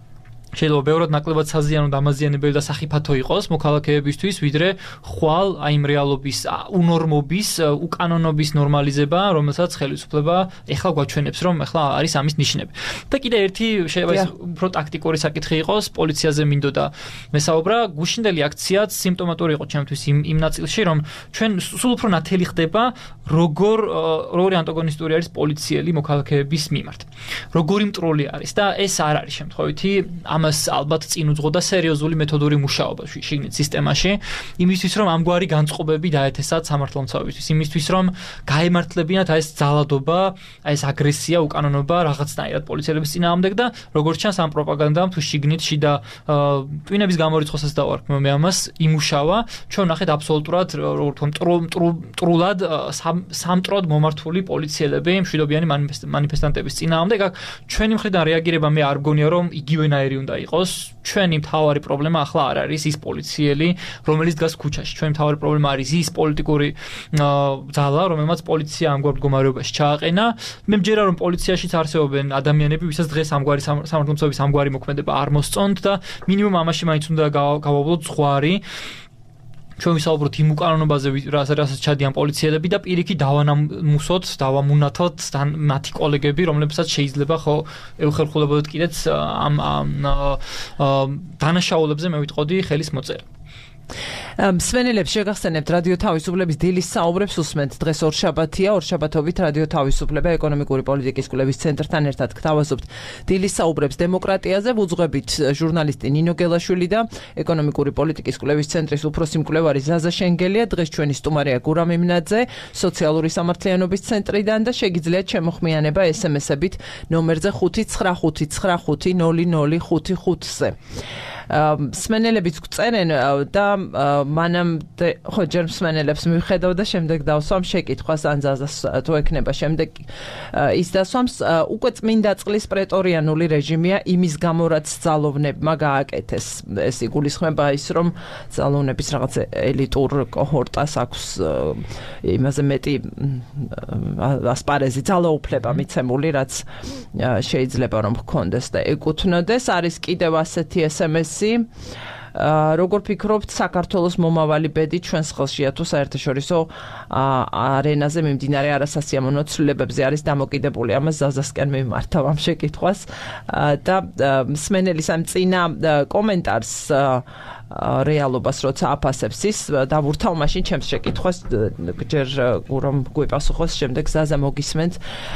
შეიძლება ბევრად ნაკლებად საზიანო და ამაზიანებელი და სახიფათო იყოს მოქალაქეებისთვის, ვიდრე ხვალ აი იმ რეალობის უნორმობის, უკანონობის ნორმალიზება, რომელსაც ხელისუფლება ეხლა გვაჩვენებს, რომ ეხლა არის ამის ნიშნები. და კიდე ერთი შეიძლება ის უფრო ტაქტიკური საკითხი იყოს, პოლიციაზე მინდოდა მესაუბრა, გუშინდელი აქციაც სიმპტომატური იყო ჩემთვის იმ იმ ნაწილში, რომ ჩვენ სულ უფრო ნათელი ხდება, როგორ როგორი ანტაგონისტური არის პოლიციელი მოქალაქეების მიმართ. როგორი მტრული არის და ეს არ არის შემთხვევითი ამას ალბათ წინ უძღოდა სერიოზული მეთოდური მუშაობა შიგნით სისტემაში, იმისთვის რომ ამგვარი განწყობები დაეთესათ სამართლომცავებისთვის, იმისთვის რომ გაემართლებინათ აი ეს ძალადობა, აი ეს აგრესია, უკანონობა რაღაცნაირად პოლიციელების წინააღმდეგ და როგორც ჩანს ამ პროპაგანდამ თუ შიგნით შიდა ტვინების გამორიცხვასაც დავარქვ მე ამას იმუშავა, ჩვენ ნახეთ აბსოლუტურად როგორ თქვა მტრულად სამტროდ მომართული პოლიციელები მშვიდობიანი მანიფესტანტების წინააღმდეგ. აქ ჩვენი მხრიდან რეაგირება მე არ გონია რომ იგივენაირი უნდა იყოს. ჩვენი მთავარი პრობლემა ახლა არ არის ის პოლიციელი, რომელიც დგას ქუჩაში. ჩვენი მთავარი პრობლემა არის ის პოლიტიკური ძალა, რომელმაც პოლიცია ამგვარ მდგომარეობაში ჩააყენა. მე მჯერა რომ პოლიციაშიც არსებობენ ადამიანები, ვისაც დღეს ამგვარი სამართლომცავების ამგვარი მოქმედება არ მოსწონთ და მინიმუმ ამაში მაინც უნდა გავავლოთ ზღვარი. ჩვენ ვისაუბროთ იმ უკანონობაზე, რასაც ჩადიან პოლიციელები და პირიქით დავანამუსოთ, დავამუნათოთ მათი კოლეგები, რომლებსაც შეიძლება ხო ეხერხულებოდეთ კიდეც ამ დანაშაულებზე მე ვიტყოდი ხელის მოწერა. მსმენელებს შეგახსენებთ რადიო თავისუფლების დილის საუბრებს უსმენთ. დღეს ორშაბათია, ორშაბათობით რადიო თავისუფლება ეკონომიკური პოლიტიკის კვლევის ცენტრთან ერთად გთავაზობთ დილის საუბრებს დემოკრატიაზე. ვუძღვებით ჟურნალისტი ნინო გელაშვილი და ეკონომიკური პოლიტიკის კვლევის ცენტრის უფროსი მკვლევარი ზაზა შენგელია. დღეს ჩვენი სტუმარია გურამ იმნაძე, სოციალური სამართლიანობის ცენტრიდან და შეგიძლიათ შემოხმიანება ესემესებით ნომერზე ხუთი ცხრა ხუთი ცხრა ხუთი ნული ნული ხუთი ხუთზე. მსმენელებიც გწერენ და მანამდე ხო ჯერ მსმენელებს მივხედავ და შემდეგ დავსვამ შეკითხვას ან ზაზას თუ ექნება შემდეგ ის დასვამს. უკვე წმინდა წყლის პრეტორიანული რეჟიმია იმის გამო რაც ძალოვნებმა გააკეთეს. ეს იგულისხმება ის რომ ძალოვნების რაღაც ელიტურ კოჰორტას აქვს იმაზე მეტი ასპარეზი ძალაუფლება მიცემული, რაც შეიძლება რომ ჰქონდეს და ეკუთვნოდეს. არის კიდევ ასეთი ესემესი როგორ ფიქრობთ საქართველოს მომავალი ბედი ჩვენს ხელშია თუ საერთაშორისო არენაზე მიმდინარე არასასიამოვნო ცვლილებებზე არის დამოკიდებული? ამას ზაზასკენ მიმართავ ამ შეკითხვას და მსმენელის ამ წინა კომენტარს რეალობას როცა აფასებს ის დავურთავ მაშინ ჩემს შეკითხვას ჯერ რომ გვიპასუხოს შემდეგ ზაზა მოგისმენთ.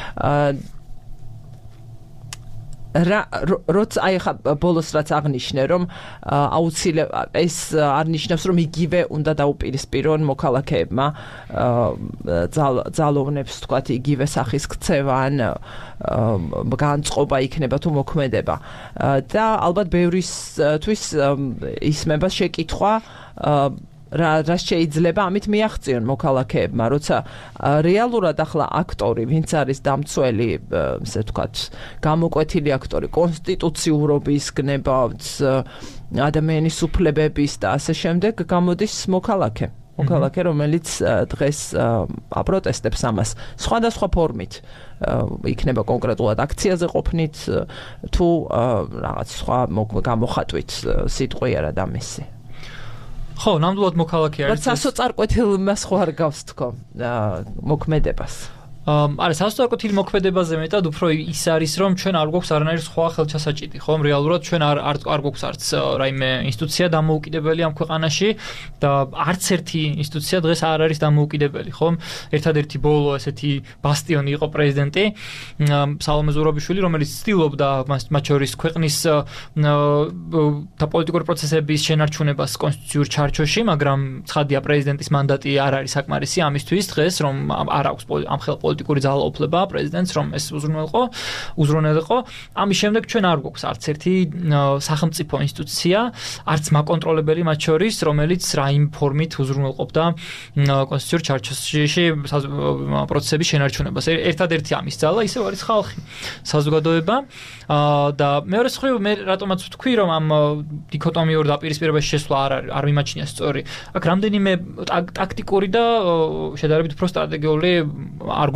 როცა აი ხა ბოლოს რაც აღნიშნე რომ აუცილებლად ეს არ ნიშნავს რომ იგივე უნდა დაუპირისპირონ მოქალაქეებმა ძალოვნებს თქვათ იგივე სახის ქცევა ან განწყობა იქნება თუ მოქმედება და ალბათ ბევრისთვის ისმება შეკითხვა რა რა შეიძლება ამით მიაღწიონ მოქალაქეებმა, როცა რეალურად ახლა აქტორი, ვინც არის დამცველი, ესე ვთქვათ, გამოკვეთილი აქტორი, კონსტიტუციურობის გნებავს, ადამიანის უფლებების და ასე შემდეგ გამოდის მოქალაქე. მოქალაქე, რომელიც დღეს აპროტესტებს ამას სხვადასხვა ფორმით. იქნება კონკრეტულად აქციაზე ყოფნით თუ რაღაც სხვა გამოხატვით სიტყვიარა და მისი. ხო, ნამდვილად მოქალაქე არის. რაც სასოწარკვეთილ მას ხო არ გავს თქო მოქმედებას. არა, სასოწარკვეთილ მოქმედებაზე მეტად უფრო ის არის, რომ ჩვენ არ გვაქვს არანაირი სხვა ხელჩასაჭიდი, ხო? რეალურად ჩვენ არ არ გვაქვს არც რაიმე ინსტიტუცია დამოუკიდებელი ამ ქვეყანაში და არც ერთი ინსტიტუცია დღეს არ არის დამოუკიდებელი, ხო? ერთადერთი ბოლო ესეთი ბასტიონი იყო პრეზიდენტი სალომე ზურაბიშვილი, რომელიც ცდილობდა მათ შორის ქვეყნის და პოლიტიკური პროცესების შენარჩუნებას კონსტიტუციურ ჩარჩოში, მაგრამ ცხადია პრეზიდენტის მანდატი არ არის საკმარისი ამისთვის დღეს, რომ არ აქვს ამ ხელ პოლიტიკური ძალაუფლება პრეზიდენტს რომ ეს უზრუნველყო, უზრუნველყო. ამის შემდეგ ჩვენ არ გვაქვს არც ერთი სახელმწიფო ინსტიტუცია, არც მაკონტროლებელი მათ შორის, რომელიც რაიმ ფორმით უზრუნველყოფდა კონსტიტუციურ ჩარჩოში პროცესების შენარჩუნებას. ერთადერთი ამის ძალა ისევ არის ხალხი, საზოგადოება და მეორე მხრივ მე რატომაც ვთქვი, რომ ამ დიქოტომიურ დაპირისპირებაში შესვლა არ არ მიმაჩნია სწორი. აქ რამდენიმე ტაქტიკური და შედარებით უფრო სტრატეგიული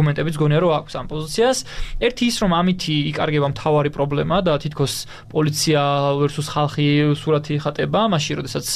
ინსტრუმენტებიც გონია რომ აქვს ამ პოზიციას. ერთი ის რომ ამითი იკარგება მთავარი პრობლემა და თითქოს პოლიცია versus ხალხი სურათი იხატება, მაშინ როდესაც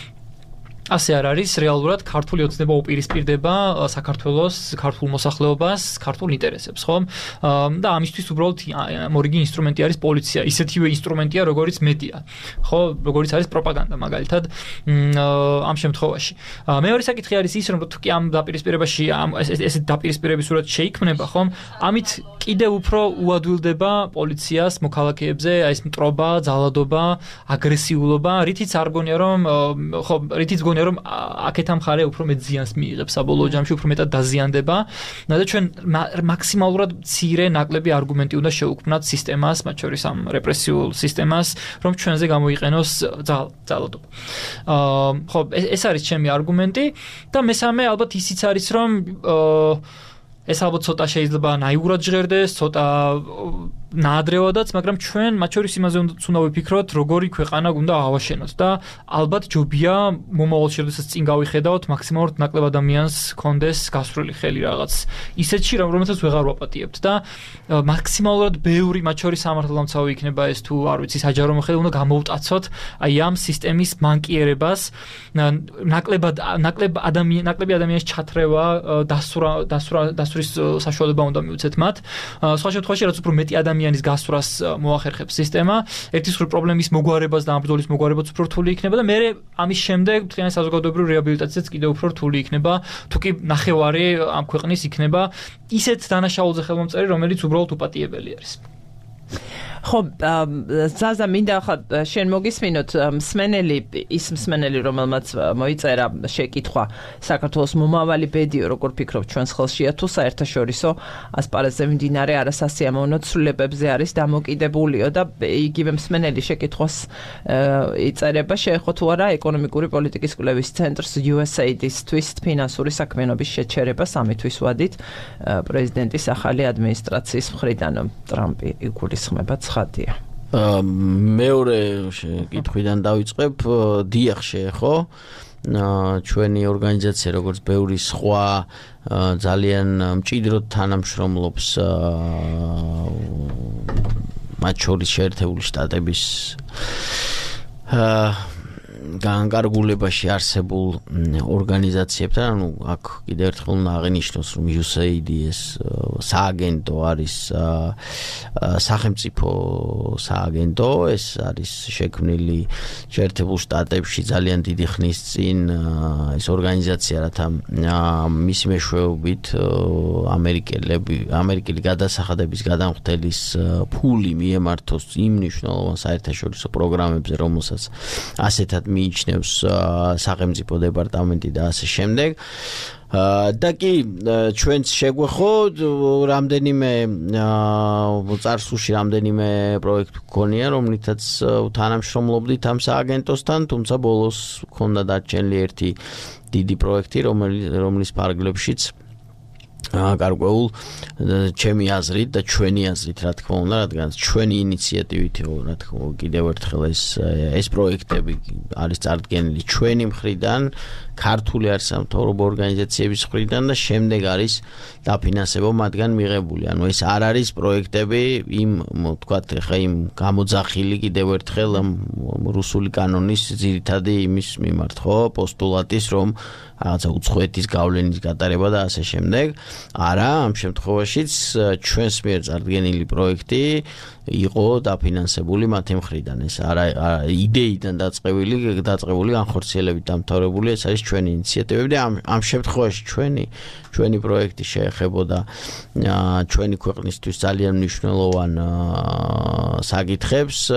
ასე არ არის რეალურად ქართული ოცნება უპირისპირდება საქართველოს ქართულ მოსახლეობას, ქართულ ინტერესებს, ხო? და ამისთვის უბრალოდ მორიგი ინსტრუმენტი არის პოლიცია, ისეთივე ინსტრუმენტია, როგორც მედია, ხო? როგორც არის პროპაგანდა მაგალითად ამ შემთხვევაში. მეორე საკითხი არის ის, რომ თუ კი ამ დაპირისპირებაში ამ ეს დაპირისპირების სურათი შეიქმნება, ხო? ამით კიდევ უფრო უადვილდება პოლიციას მოქალაქეებზე ეს მტრობა, ძალადობა, აგრესიულობა, რითიც არ გონია რომ ხო, რითიც რომ აქეთ ამ ხარე უფრო მეტ ზიანს მიიღებს საბოლოო ჯამში უფრო მეტად დაზიანდება და ჩვენ მაქსიმალურად მცირე ნაკლები არგუმენტი უნდა შევუქმნათ სისტემას, მათ შორის ამ რეპრესიულ სისტემას, რომ ჩვენზე გამოიყენოს ძალადობა. აა ხო, ეს არის ჩემი არგუმენტი და მესამე ალბათ ისიც არის რომ ეს ალბათ ცოტა შეიძლება ნაიურად ჟღერდეს, ცოტა ნაადრევადაც, მაგრამ ჩვენ მათ შორის იმაზე უნდა ვიფიქროთ, როგორი ქვეყანა უნდა ავაშენოთ და ალბათ ჯობია მომავალში როდესაც წინ გავიხედავთ, მაქსიმალურად ნაკლებ ადამიანს კონდეს გასვრელი ხელი რაღაც ისეთში, რომელსაც ვეღარ ვაპატიებთ და მაქსიმალურად ბევრი მათ შორის სამართალდამცავი იქნება ეს თუ არ ვიცი საჯარო მოხელე უნდა გამოვტაცოთ აი ამ სისტემის მანკიერებას, ნაკლებად ნაკლებ ადამიან ნაკლები ადამიანის ჩათრევა, დასვრა დასვრა დასვრის საშუალება უნდა მივუცეთ მათ. სხვა შემთხვევაში რაც უფრო მეტი ადამიანის გასვრას მოახერხებს სისტემა, ერთი სულ პრობლემის მოგვარებას და ამ ბრძოლის მოგვარებაც უფრო რთული იქნება და მე ამის შემდეგ მთლიანი საზოგადოებრივი რეაბილიტაციაც კიდევ უფრო რთული იქნება, თუ კი ნახევარი ამ ქვეყნის იქნება ისეთ დანაშაულზე ხელმომწერი, რომელიც უბრალოდ უპატიებელი არის. ხო, ზაზა მინდა ხა შენ მოგისმინოთ მსმენელი, ის მსმენელი, რომელმაც მოიწერა შეკითხვა საქართველოს მომავალი ბედიო, როგორ ფიქრობ ჩვენს ხელშია თუ საერთაშორისო ასპარეზზე მიმდინარე არასასიამოვნო ცვლილებებზე არის დამოკიდებულიო და იგივე მსმენელი შეკითხვას იწერება, შეეხო თუ არა ეკონომიკური პოლიტიკის კვლევის ცენტრს U S A I D-ისთვის ფინანსური საქმიანობის შეჩერებას ამი თვის ვადით პრეზიდენტის ახალი ადმინისტრაციის მხრიდან ტრამპი იგულისხმება ხადია. მეორე კითხვიდან დავიწყებ, დიახ შეეხო ჩვენი ორგანიზაცია როგორც ბევრი სხვა ძალიან მჭიდროდ თანამშრომლობს მათ შორის შეერთებული შტატების განკარგულებაში არსებულ ორგანიზაციებთან, ანუ აქ კიდევ ერთხელ უნდა აღინიშნოს, რომ U S A I D ეს სააგენტო არის სახელმწიფო სააგენტო, ეს არის შექმნილი შეერთებულ შტატებში ძალიან დიდი ხნის წინ ეს ორგანიზაცია, რათა მისი მეშვეობით ამერიკელები, ამერიკელი გადასახადების გადამხდელის ფული მიემართოს იმ მნიშვნელოვან საერთაშორისო პროგრამებზე, რომელსაც ასეთად მიიჩნევს სახელმწიფო დეპარტამენტი და ასე შემდეგ. და კი ჩვენც შეგვეხოთ რამდენიმე წარსულში რამდენიმე პროექტი გქონია, რომლითაც თანამშრომლობდით ამ სააგენტოსთან, თუმცა ბოლოს გქონდა დარჩენილი ერთი დიდი პროექტი, რომლის ფარგლებშიც გარკვეულ ჩემი აზრით და ჩვენი აზრით, რა თქმა უნდა, რადგან ჩვენი ინიციატივით, რა თქმა უნდა, კიდევ ერთხელ ეს ეს პროექტები არის წარდგენილი ჩვენი მხრიდან, ქართული არასამთავრობო ორგანიზაციების მხრიდან და შემდეგ არის დაფინანსება მათგან მიღებული. ანუ ეს არ არის პროექტები იმ, ვთქვათ, ხა იმ გამოძახილი კიდევ ერთხელ რუსული კანონის ძირითადი იმის მიმართ, ხო, პოსტულატის, რომ რაღაცა უცხოეთის გავლენის გატარება და ასე შემდეგ. არა, ამ შემთხვევაშიც ჩვენს მიერ წარდგენილი პროექტი იყო დაფინანსებული მათი მხრიდან. ეს არა იდეიდან დაწყებული, დაწყებული განხორციელებით დამთავრებული, ეს არის ჩვენი ინიციატივები და ამ ამ შემთხვევაში ჩვენი ჩვენი პროექტი შეეხებოდა ჩვენი ქვეყნისთვის ძალიან მნიშვნელოვან საკითხებს,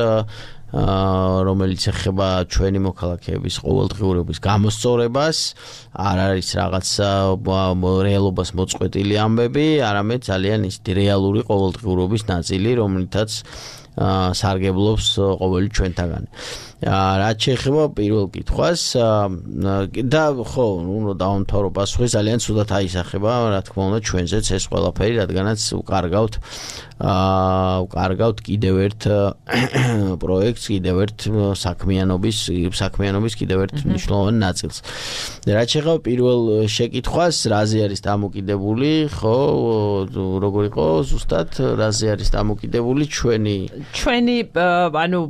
რომელიც ეხება ჩვენი მოქალაქეების ყოველდღიურობის გამოსწორებას, არ არის რაღაც რეალობას მოწყვეტილი ამბები, არამედ ძალიან ისეთი რეალური ყოველდღიურობის ნაწილი, რომლითაც სარგებლობს ყოველი ჩვენთაგანი. რაც შეეხება პირველ კითხვას და ხო, ნუ დავამთავრო პასუხი ძალიან ცუდად აისახება, რა თქმა უნდა, ჩვენზეც ეს ყველაფერი, რადგანაც უკარგავთ აა უკარგავთ კიდევ ერთ პროექტს, კიდევ ერთ საქმიანობის, საქმიანობის კიდევ ერთ მნიშვნელოვან ნაწილს. რაც შეეხება პირველ შეკითხვას, რაზე არის დამოკიდებული, ხო, როგორ იყო ზუსტად, რაზე არის დამოკიდებული ჩვენი ჩვენი ანუ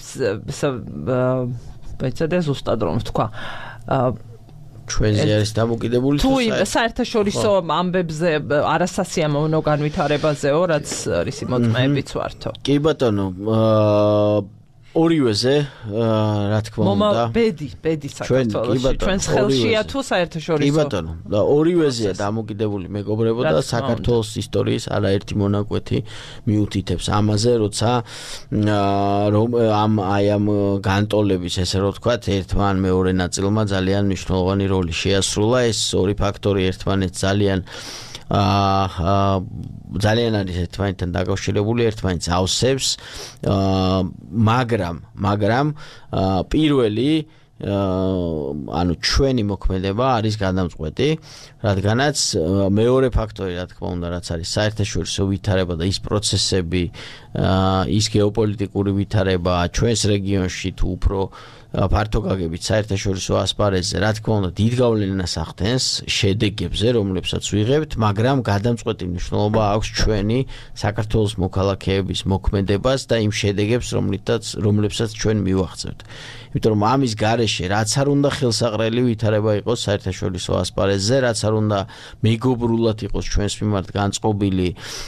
ბეცადე ზუსტად რომ თქვა ჩვენზე არის დამოკიდებული თუ საერთაშორისო ამბებზე არასასიამოვნო განვითარებაზეო, რაც არის მოწმეებიც ვართო. კი ბატონო, ორივეზე, რა თქმა უნდა. მომა ბედი, ბედი საქართველოში. ჩვენს ხელშია თუ საერთაშორისო. კი ბატონო, და ორივეზეა დამოკიდებული მეგობრებო და საქართველოს ისტორიის არაერთი მონაკვეთი მიუთითებს ამაზე, როცა რომ ამ აი ამ განტოლების ესე რომ ვთქვათ, ერთმა ან მეორე ნაწილმა ძალიან მნიშვნელოვანი როლი შეასრულა. ეს ორი ფაქტორი ერთმანეთს ძალიან აა ძალიან არის ერთმანეთთან დაკავშირებული, ერთმანეთს ავსებს, მაგრამ, მაგრამ პირველი ანუ ჩვენი მოქმედება არის გადამწყვეტი, რადგანაც მეორე ფაქტორი, რა თქმა უნდა, რაც არის საერთაშორისო ვითარება და ის პროცესები, ის გეოპოლიტიკური ვითარება ჩვენს რეგიონში თუ უფრო ფართო გაგებით საერთაშორისო ასპარეზზე, რა თქმა უნდა, დიდ გავლენას ახდენს შედეგებზე, რომლებსაც ვიღებთ, მაგრამ გადამწყვეტი მნიშვნელობა აქვს ჩვენი საქართველოს მოქალაქეების მოქმედებას და იმ შედეგებს, რომლითაც რომლებსაც ჩვენ მივაღწევთ. იმიტომ რომ ამის გარეშე რაც არ უნდა ხელსაყრელი ვითარება იყოს საერთაშორისო ასპარეზზე, რაც არ უნდა მეგობრულად იყოს ჩვენს მიმართ განწყობილი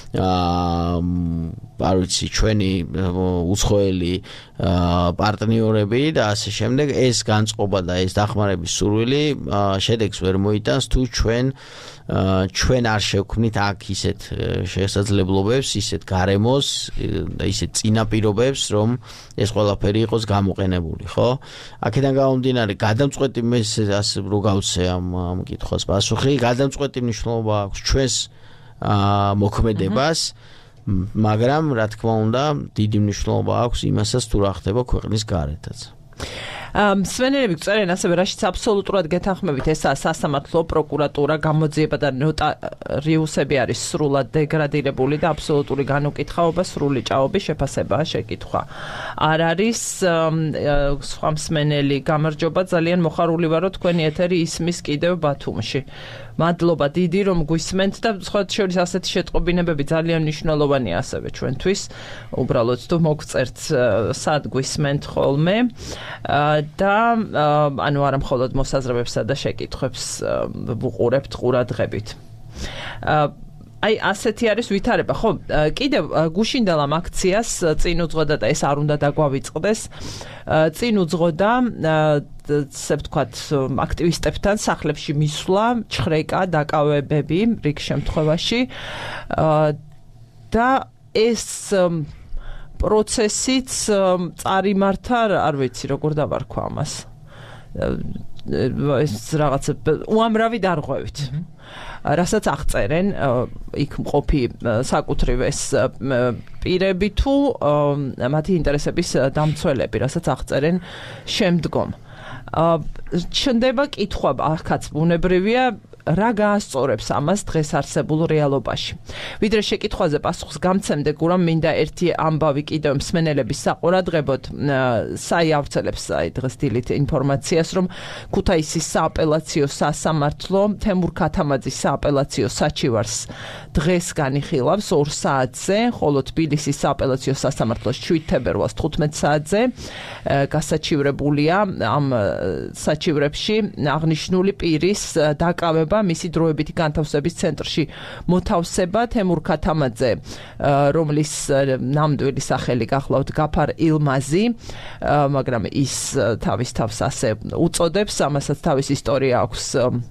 აა არ ვიცი, ჩვენი უცხოელი პარტნიორები და ასე შემდეგ, ეს განწყობა და ეს დახმარების სურვილი შედეგს ვერ მოიტანს თუ ჩვენ ჩვენ არ შევქმნით აქ ისეთ შესაძლებლობებს, ისეთ გარემოს და ისეთ წინაპირობებს, რომ ეს ყველაფერი იყოს გამოყენებული, ხო? აქედან გამომდინარე, გადამწყვეტი მე ასე რო გავცე ამ ამ კითხვას პასუხი, გადამწყვეტი მნიშვნელობა აქვს ჩვენს მოქმედებას, მაგრამ რა თქმა უნდა, დიდი მნიშვნელობა აქვს იმასაც თუ რა ხდება ქვეყნის გარეთაც. მსმენელები გწერენ ასევე რაშიც აბსოლუტურად გეთანხმებით, ესაა სასამართლო, პროკურატურა, გამოძიება და ნოტარიუსები არის სრულად დეგრადირებული და აბსოლუტური განუკითხაობა, სრული ჭაობის შეფასებაა შეკითხვა. არ არის სხვა მსმენელი, გამარჯობა, ძალიან მოხარული ვარო თქვენი ეთერი ისმის კიდევ ბათუმში. მადლობა დიდი რომ გვისმენთ და სხვა შორის ასეთი შეტყობინებები ძალიან მნიშვნელოვანია ასევე ჩვენთვის. უბრალოდ თუ მოგწერთ სად გვისმენთ ხოლმე და ანუ არა მხოლოდ მოსაზრებებსა და შეკითხვებს ვუყურებთ ყურადღებით. აი ასეთი არის ვითარება, ხო? კიდევ გუშინდელ ამ აქციას წინ უძღოდა და ეს არ უნდა დაგვავიწყდეს. წინ უძღოდა ესე ვთქვათ, აქტივისტებთან სახლებში მისვლა, ჩხრეკა, დაკავებები რიგ შემთხვევაში და ეს პროცესიც წარიმართა, არ ვიცი როგორ დავარქვა ამას. ეს რაღაცა უამრავი დარღვევით. რასაც აღწერენ იქ მყოფი საკუთრივ ეს პირები თუ მათი ინტერესების დამცველები, რასაც აღწერენ შემდგომ. ჩნდება კითხვა, ახაც ბუნებრივია, რა გაასწორებს ამას დღეს არსებულ რეალობაში. ვიდრე შეკითხვაზე პასუხს გამცემდე, გურამ მინდა ერთი ამბავი კიდევ მსმენელების საყურადღებოდ საიავრცელებს აი დღეს დილით ინფორმაციას, რომ ქუთაისის სააპელაციო სასამართლო თემურ ქათამაძის სააპელაციო საჩივარს დღეს განიხილავს ორ საათზე, ხოლო თბილისის სააპელაციო სასამართლოს შვიდ თებერვალს თხუთმეტ საათზე გასაჩივრებულია ამ საჩივრებში აღნიშნული პირის დაკავება მისი დროებითი განთავსების ცენტრში მოთავსება თემურ ქათამაძე, რომლის ნამდვილი სახელი გახლავთ გაფარ ილმაზი, მაგრამ ის თავის თავს ასე უწოდებს, ამასაც თავის ისტორია აქვს.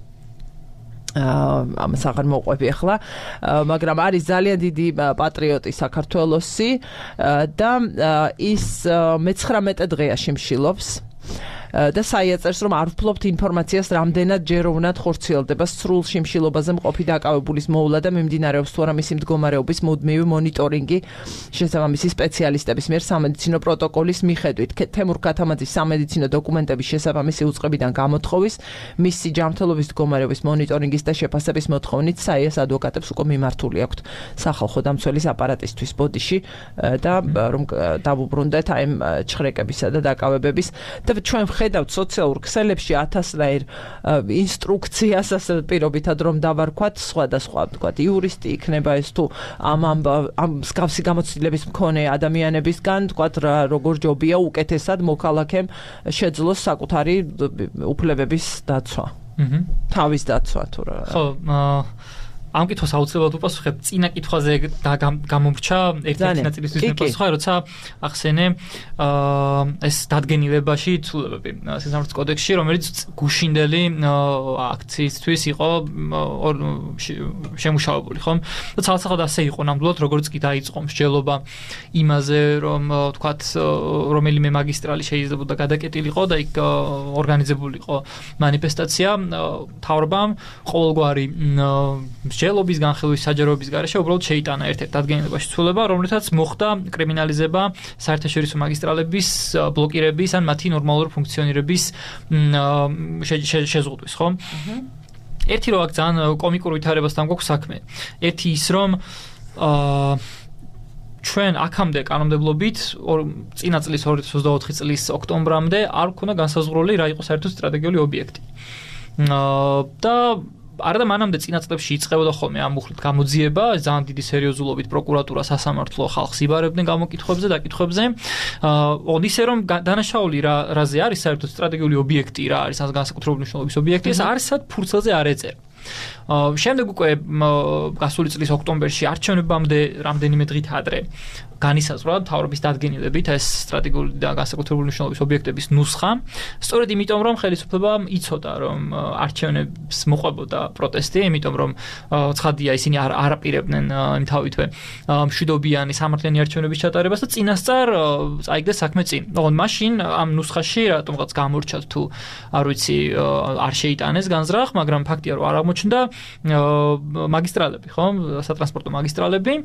ამას აღარ მოყვები ახლა, მაგრამ არის ძალიან დიდი პატრიოტი საქართველოსი და ის მეცხრამეტე დღეა შიმშილობს. და საიაწერს რომ არ ვფლობთ ინფორმაციას რამდენად ჯერ უნდათ ხორციელდება სრულ შიმშილობაზე მყოფი დაკავებულის მოვლა და მიმდინარეობს თუ არა მისი მდგომარეობის მუდმივი მონიტორინგი შესაბამისი სპეციალისტების მიერ სამედიცინო პროტოკოლის მიხედვით. თემურ ქათამაძის სამედიცინო დოკუმენტების შესაბამისი უწყებიდან გამოთხოვის მისი ჯანმრთელობის მდგომარეობის მონიტორინგის და შეფასების მოთხოვნით საიას ადვოკატებს უკვე მიმართული აქვთ სახალხო დამცველის აპარატისთვის ბოდიში და რომ დავუბრუნდეთ აი ჩხრეკებისა და დაკავებების და ჩვენ ვხედავთ სოციალურ ქსელებში ათასნაირ ინსტრუქციას ასე პირობითად რომ დავარქვათ სხვადასხვა ვთქვათ იურისტი იქნება ეს თუ ამ ამ მსგავსი გამოცდილების მქონე ადამიანებისგან ვთქვათ როგორ ჯობია უკეთესად მოქალაქემ შეძლოს საკუთარი უფლებების დაცვა. აჰა. თავის დაცვა თუ რა. ხო, ამ კითხვას აუცილებლად უპასუხებ. წინა კითხვაზე გამომრჩა ერთ-ერთი ნაწილისთვის მეპასუხა, როცა ახსენე ეს დადგენილებაში ცვლილებები სასამართლოს კოდექსში, რომელიც გუშინდელი აქციისთვის იყო შემუშავებული, ხომ? და ცალსახად ასე იყო ნამდვილად, როგორც კი დაიწყო მსჯელობა იმაზე, რომ ვთქვათ, რომელიმე მაგისტრალი შეიძლებოდა გადაკეტილიყო და იქ ორგანიზებულიყო მანიფესტაცია, მთავრობამ ყოველგვარი მსჯელობის განხილვის საჯაროების გარეშე უბრალოდ შეიტანა ერთ-ერთ დადგენილებაში ცვლილება, რომლითაც მოხდა კრიმინალიზება საერთაშორისო მაგისტრალების ბლოკირების ან მათი ნორმალური ფუნქციონირების შეზღუდვის, ხო? ერთი რო აქ ძალიან კომიკურ ვითარებასთან გვაქვს საქმე. ერთი ის რომ აა ჩვენ აქამდე კანონმდებლობით წინა წლის ორი ათას ოცდაოთხი წლის ოქტომბრამდე არ ქონდა განსაზღვრული რა იყო საერთოდ სტრატეგიული ობიექტი. აა და არა და მანამდე წინა წლებში იწყებოდა ხოლმე ამ მუხლით გამოძიება, ძალიან დიდი სერიოზულობით პროკურატურა, სასამართლო ხალხს იბარებდნენ გამოკითხვებზე და კითხვებზე. აა ისე რომ დანაშაული რა რაზე არის საერთოდ სტრატეგიული ობიექტი რა არის, ამ განსაკუთრებული მნიშვნელობის ობიექტი, ეს არსად ფურცელზე არ ეწერა. აა შემდეგ უკვე გასული წლის ოქტომბერში არჩევნებამდე რამდენიმე დღით ადრე განისაზღვრა მთავრობის დადგენილებით ეს სტრატეგიული და განსაკუთრებული მნიშვნელობის ობიექტების ნუსხა. სწორედ იმიტომ რომ ხელისუფლებამ იცოდა რომ არჩევნებს მოყვებოდა პროტესტი, იმიტომ რომ ცხადია ისინი არ არაპირებდნენ იმთავითვე მშვიდობიანი სამართლიანი არჩევნების ჩატარებას და წინასწარ წაიგდეს საქმე წინ. ოღონდ მაშინ ამ ნუსხაში რატომღაც გამორჩა თუ არ ვიცი არ შეიტანეს განზრახ, მაგრამ ფაქტია რომ არ აღმოჩნდა მაგისტრალები, ხო? სატრანსპორტო მაგისტრალები.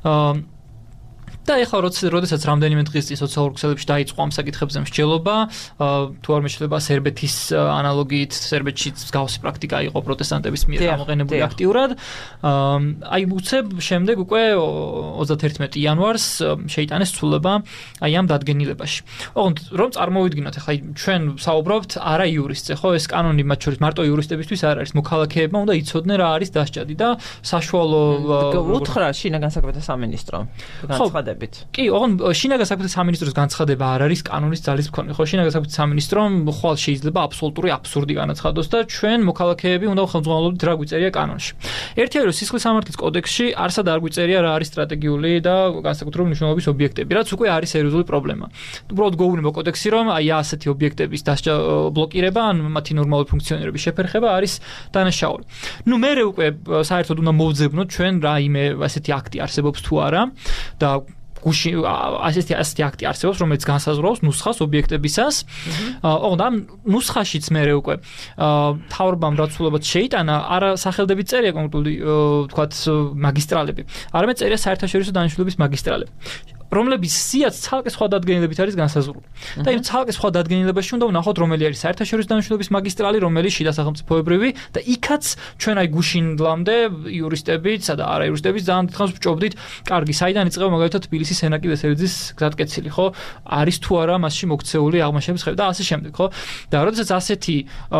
და ეხლა როდესაც რამდენიმე დღის წინ სოციალურ ქსელებში დაიწყო ამ საკითხებზე მსჯელობა, თუ არ მეშლება სერბეთის ანალოგიით, სერბეთშიც მსგავსი პრაქტიკა იყო პროტესტანტების მიერ გამოყენებული აქტიურად. აი უცებ შემდეგ უკვე ოცდათერთმეტი იანვარს შეიტანეს ცვლილება აი ამ დადგენილებაში. ოღონდ რომ წარმოვიდგინოთ, ეხლა ჩვენ საუბრობთ არა იურისტზე, ხო, ეს კანონი მათ შორის მარტო იურისტებისთვის არ არის, მოქალაქეებმა უნდა იცოდნენ რა არის დასჯადი და საშუალო უთხრა შინაგან საქმეთა სამინისტრომ განცხადება. კი, ოღონდ შინაგან საქმეთა სამინისტროს განცხადება არ არის კანონის ძალის მქონე. ხო, შინაგან საქმეთა სამინისტრომ ხვალ შეიძლება აბსოლუტური აბსურდი განაცხადოს და ჩვენ მოქალაქეები უნდა ხელმძღვანელობდეთ რა გვიწერია კანონში. ერთი არის სისხლის სამართლის კოდექსში არსად არ გვიწერია რა არის სტრატეგიული და განსაკუთრებული მნიშვნელობის ობიექტები, რაც უკვე არის სერიოზული პრობლემა. უბრალოდ გვეუბნება კოდექსი რომ აი ასეთი ობიექტების დასჯა ბლოკირება ან მათი ნორმალური ფუნქციონირების შეფერხება არის დანაშაული. ნუ მე უკვე საერთოდ უნდა მოვძებნოთ ჩვენ რაიმე ასეთი აქტი არსებობს თუ არა და გუში ასეთი ასეთი აქტი არსებობს, რომელიც განსაზღვრავს ნუსხას ობიექტებისას. ოღონდ ამ ნუსხაშიც მე უკვე მთავრობამ რაცულობად შეიტანა არა სახელდებით წერია კონკრეტული ვთქვათ მაგისტრალები, არამედ წერია საერთაშორისო დანიშნულების მაგისტრალები, რომლების სიაც ცალკე სხვა დადგენილებით არის განსაზღვრული. და იმ ცალკე სხვა დადგენილებაში უნდა ვნახოთ, რომელი არის საერთაშორისო დანიშნულების მაგისტრალი, რომელი შიდა სახელმწიფოებრივი და იქაც ჩვენ აი გუშინდლამდე იურისტებიც და არა იურისტებიც ძალიან დიდხანს ვჭობდით, კარგი, საიდან იწყება მაგალითად თბილისის სენაკი ვესელიძის გზატკეცილი, ხო? არის თუ არა მასში მოქცეული აღმაშენების ხები და ასე შემდეგ, ხო? და როდესაც ასეთი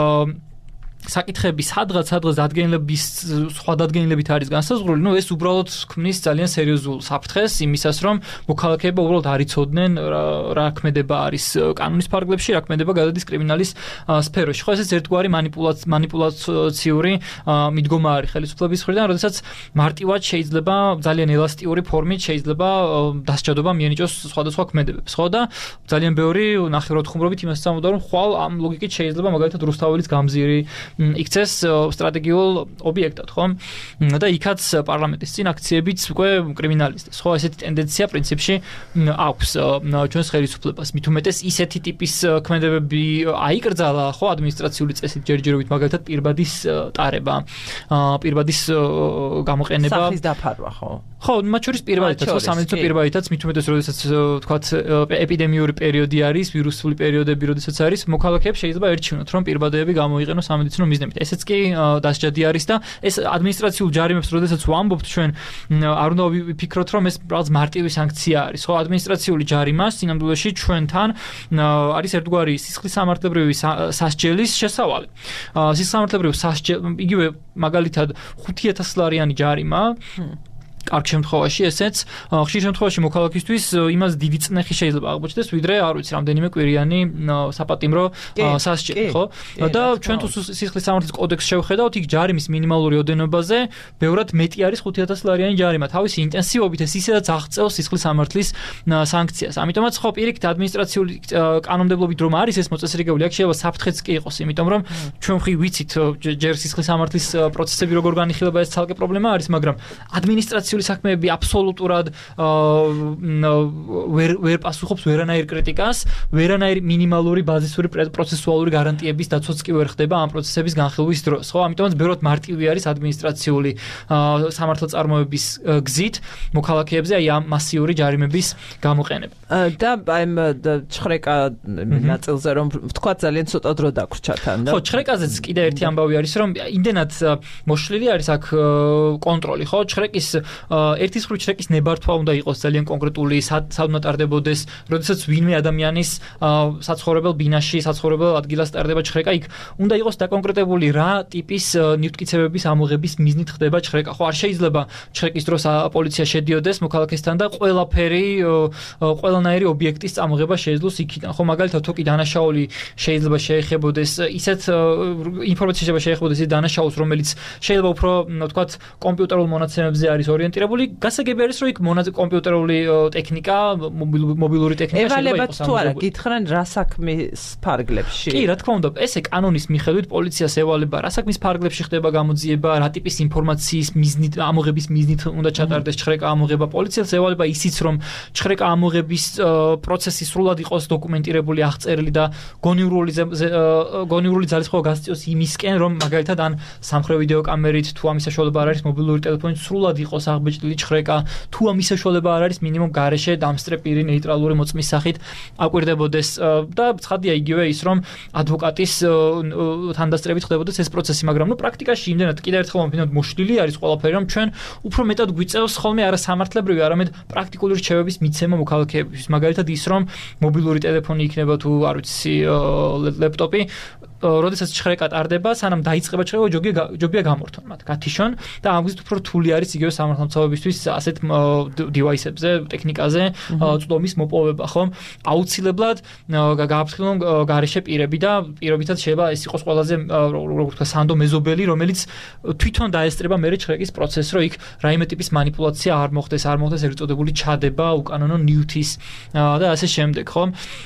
საკითხები სადღაც სადღაც დადგენილების სხვა დადგენილებით არის განსაზღვრული, ნუ ეს უბრალოდ ქმნის ძალიან სერიოზულ საფრთხეს იმისას, რომ მოქალაქეება უბრალოდ არ იცოდნენ რა ქმედება არის კანონის ფარგლებში, რა ქმედება გადადის კრიმინალის სფეროში. ხო, ეს ერთგვარი მანიპულაციური მიდგომა არის ხელისუფლების მხრიდან, როდესაც მარტივად შეიძლება ძალიან ელასტიური ფორმით შეიძლება დასჯადობა მიენიჭოს სხვადასხვა ქმედებებს, ხო და ძალიან ბევრი ნახევრად ხუმრობით იმას წამოდა, რომ ხვალ ამ ლოგიკით შეიძლება მაგალითად რუსთაველის გამზირი იქცეს სტრატეგიულ ობიექტად, ხო? და იქაც პარლამენტის წინ აქციებიც უკვე კრიმინალისტებს, ხო? ესეთი ტენდენცია პრინციპში აქვს ჩვენს ხელისუფლებას. მით უმეტეს ისეთი ტიპის ქმედებები აიკრძალა, ხო, ადმინისტრაციული წესით ჯერჯერობით, მაგალითად პირბადის ტარება, პირბადის გამოყენება. სახის დაფარვა, ხო? ხო, მათ შორის პირბადითაც, ხო, სამედიცინო პირბადითაც, მით უმეტეს, როდესაც თქვათ ეპიდემიური პერიოდი არის, ვირუსული პერიოდები, როდესაც არის, მოქალაქეებს შეიძლება ერჩივნოთ, რომ პირბადები გამოიყენოს სამედიცინო მიზნებით. ესეც კი დასჯადი არის და ეს ადმინისტრაციულ ჯარიმებს, როდესაც ვამბობთ ჩვენ, არ უნდა ვიფიქროთ, რომ ეს რაღაც მარტივი სანქცია არის, ხო, ადმინისტრაციული ჯარიმა სინამდვილეში ჩვენთან არის ერთგვარი სისხლის სამართლებრივი სასჯელის შესავალი. სისხლის სამართლებრივი სასჯელი, იგივე მაგალითად ხუთი ათასი ლარიანი ჯარიმა კარგ შემთხვევაში ესეც ხშირ შემთხვევაში მოქალაქისთვის იმას დიდი წნეხი შეიძლება აღმოჩნდეს, ვიდრე არ ვიცი, რამდენიმე კვირიანი საპატიმრო სასჯელი, ხო? და ჩვენ თუ სისხლის სამართლის კოდექსს შევხედავთ, იქ ჯარიმის მინიმალური ოდენობაზე ბევრად მეტი არის ხუთი ათასი ლარიანი ჯარიმა. თავისი ინტენსივობით ეს ისედაც აღწევს სისხლის სამართლის სანქციას. ამიტომაც ხო პირიქით ადმინისტრაციული კანონმდებლობით რომ არის ეს მოწესრიგებული, აქ შეიძლება საფრთხეც კი იყოს, იმიტომ რომ ჩვენ ხი ვიცით ჯერ სისხლის სამართლის პროცესები როგორ განიხილება, ეს ცალკე პრობლემა არის, მაგრამ ადმინისტრაციული საქმეები აბსოლუტურად ვერ ვერ პასუხობს ვერანაირ კრიტიკას, ვერანაირ მინიმალური ბაზისური პროცესუალური გარანტიების დაცვაც კი ვერ ხდება ამ პროცესების განხილვის დროს, ხო? ამიტომაც ბევრად მარტივი არის ადმინისტრაციული სამართალწარმოების გზით მოქალაქეებზე აი ამ მასიური ჯარიმების გამოყენება. და აი ჩხრეკა ნაწილზე რომ ვთქვა ძალიან ცოტა დრო დაგვრჩა თან და ხო, ჩხრეკაზეც კიდე ერთი ამბავი არის, რომ იმდენად მოშლილი არის აქ კონტროლი, ხო? ჩხრეკის ერთის ხრივ ჩხრეკის ნებართვა უნდა იყოს ძალიან კონკრეტული, სად უნდა ტარდებოდეს, როდესაც ვინმე ადამიანის საცხოვრებელ ბინაში, საცხოვრებელ ადგილას ტარდება ჩხრეკა, იქ უნდა იყოს დაკონკრეტებული რა ტიპის ნივთკიცებების ამოღების მიზნით ხდება ჩხრეკა. ხო, არ შეიძლება ჩხრეკის დროს პოლიცია შედიოდეს მოქალაქესთან და ყველაფერი, ყველანაირი ობიექტის წამოღება შეეძლოს იქიდან. ხო, მაგალითად, თუკი დანაშაული შეიძლება შეეხებოდეს ისეთ ინფორმაციას შეიძლება შეეხებოდეს ის დანაშაულს, რომელიც შეიძლება უფრო, ვთქვათ, კომპიუტერულ მონაცემებზე არის ორიენტირებული, გასაგები არის, რომ იქ კომპიუტერული ტექნიკა, მობილური ტექნიკა შეიძლება იყოს. ევალებათ თუ არა, გითხრან რა საქმის ფარგლებში? კი, რა თქმა უნდა, ესე კანონის მიხედვით პოლიციას ევალება რა საქმის ფარგლებში ხდება გამოძიება, რა ტიპის ინფორმაციის მიზნით, ამოღების მიზნით უნდა ჩატარდეს ჩხრეკა ამოღება. პოლიციას ევალება ისიც, რომ ჩხრეკა ამოღების პროცესი სრულად იყოს დოკუმენტირებული, აღწერილი და გონივრული გონივრული ძალისხმევა გასწიოს იმისკენ, რომ მაგალითად ან სამხრე ვიდეო კამერით თუ ამის საშუალება არ არის მობილური ტელეფონით სრულად იყოს აღბეჭდილი ჩხრეკა, თუ ამის საშუალება არ არის მინიმუმ გარეშე დამსწრე პირი ნეიტრალური მოწმის სახით აკვირდებოდეს და ცხადია იგივე ის, რომ ადვოკატის თანდასწრებით ხდებოდეს ეს პროცესი, მაგრამ ნუ პრაქტიკაში იმდენად კიდევ ერთხელ მომფინოთ მოშლილი არის ყველაფერი, რომ ჩვენ უფრო მეტად გვიწევს ხოლმე არა სამართლებრივი, არამედ პრაქტიკული რჩევების მიცემა მოქალაქეებისთვის. მაგალითად ის, რომ მობილური ტელეფონი იქნება თუ არ ვიცი ლეპტოპი, როდესაც ჩხრეკა ტარდება, სანამ დაიწყება ჩხრეკა, ჯობია ჯობია გამორთონ მათ, გათიშონ და ამგვარად უფრო რთული არის იგივე სამართალმცავებისთვის ასეთ დივაისებზე, ტექნიკაზე წვდომის მოპოვება, ხო? აუცილებლად გააფრთხილონ გარეშე პირები და პირობითაც შეიძლება ეს იყოს ყველაზე როგორ ვთქვა სანდო მეზობელი, რომელიც თვითონ დაესწრება მერე ჩხრეკის პროცესს, რომ იქ რაიმე ტიპის манипуляცია არ მოხდეს, არ მოხდეს ეგრეთ წოდებული ჩადება, უკანონო ნიუთის და ასე შემდეგ, ხო?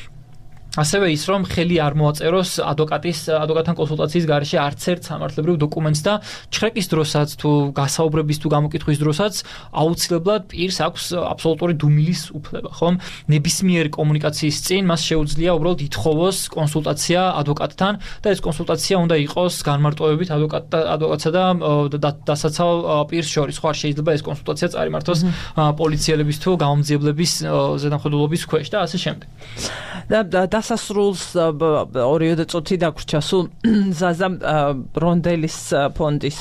ასევე ის, რომ ხელი არ მოაწეროს ადვოკატის ადვოკატთან კონსულტაციის გარეშე არც ერთ სამართლებრივ დოკუმენტს და ჩხრეკის დროსაც თუ გასაუბრების თუ გამოკითხვის დროსაც აუცილებლად პირს აქვს აბსოლუტური დუმილის უფლება, ხომ? ნებისმიერი კომუნიკაციის წინ მას შეუძლია უბრალოდ ითხოვოს კონსულტაცია ადვოკატთან და ეს კონსულტაცია უნდა იყოს განმარტოვებით ადვოკატსა და დასაცავ პირს შორის. ხო, არ შეიძლება ეს კონსულტაცია წარიმართოს პოლიციელების თუ გამომძიებლების ზედამხედველობის ქვეშ და ასე შემდეგ. და დასასრულს ორივე წუთი დაგვრჩა სულ ზაზა ბრონდელის ფონდის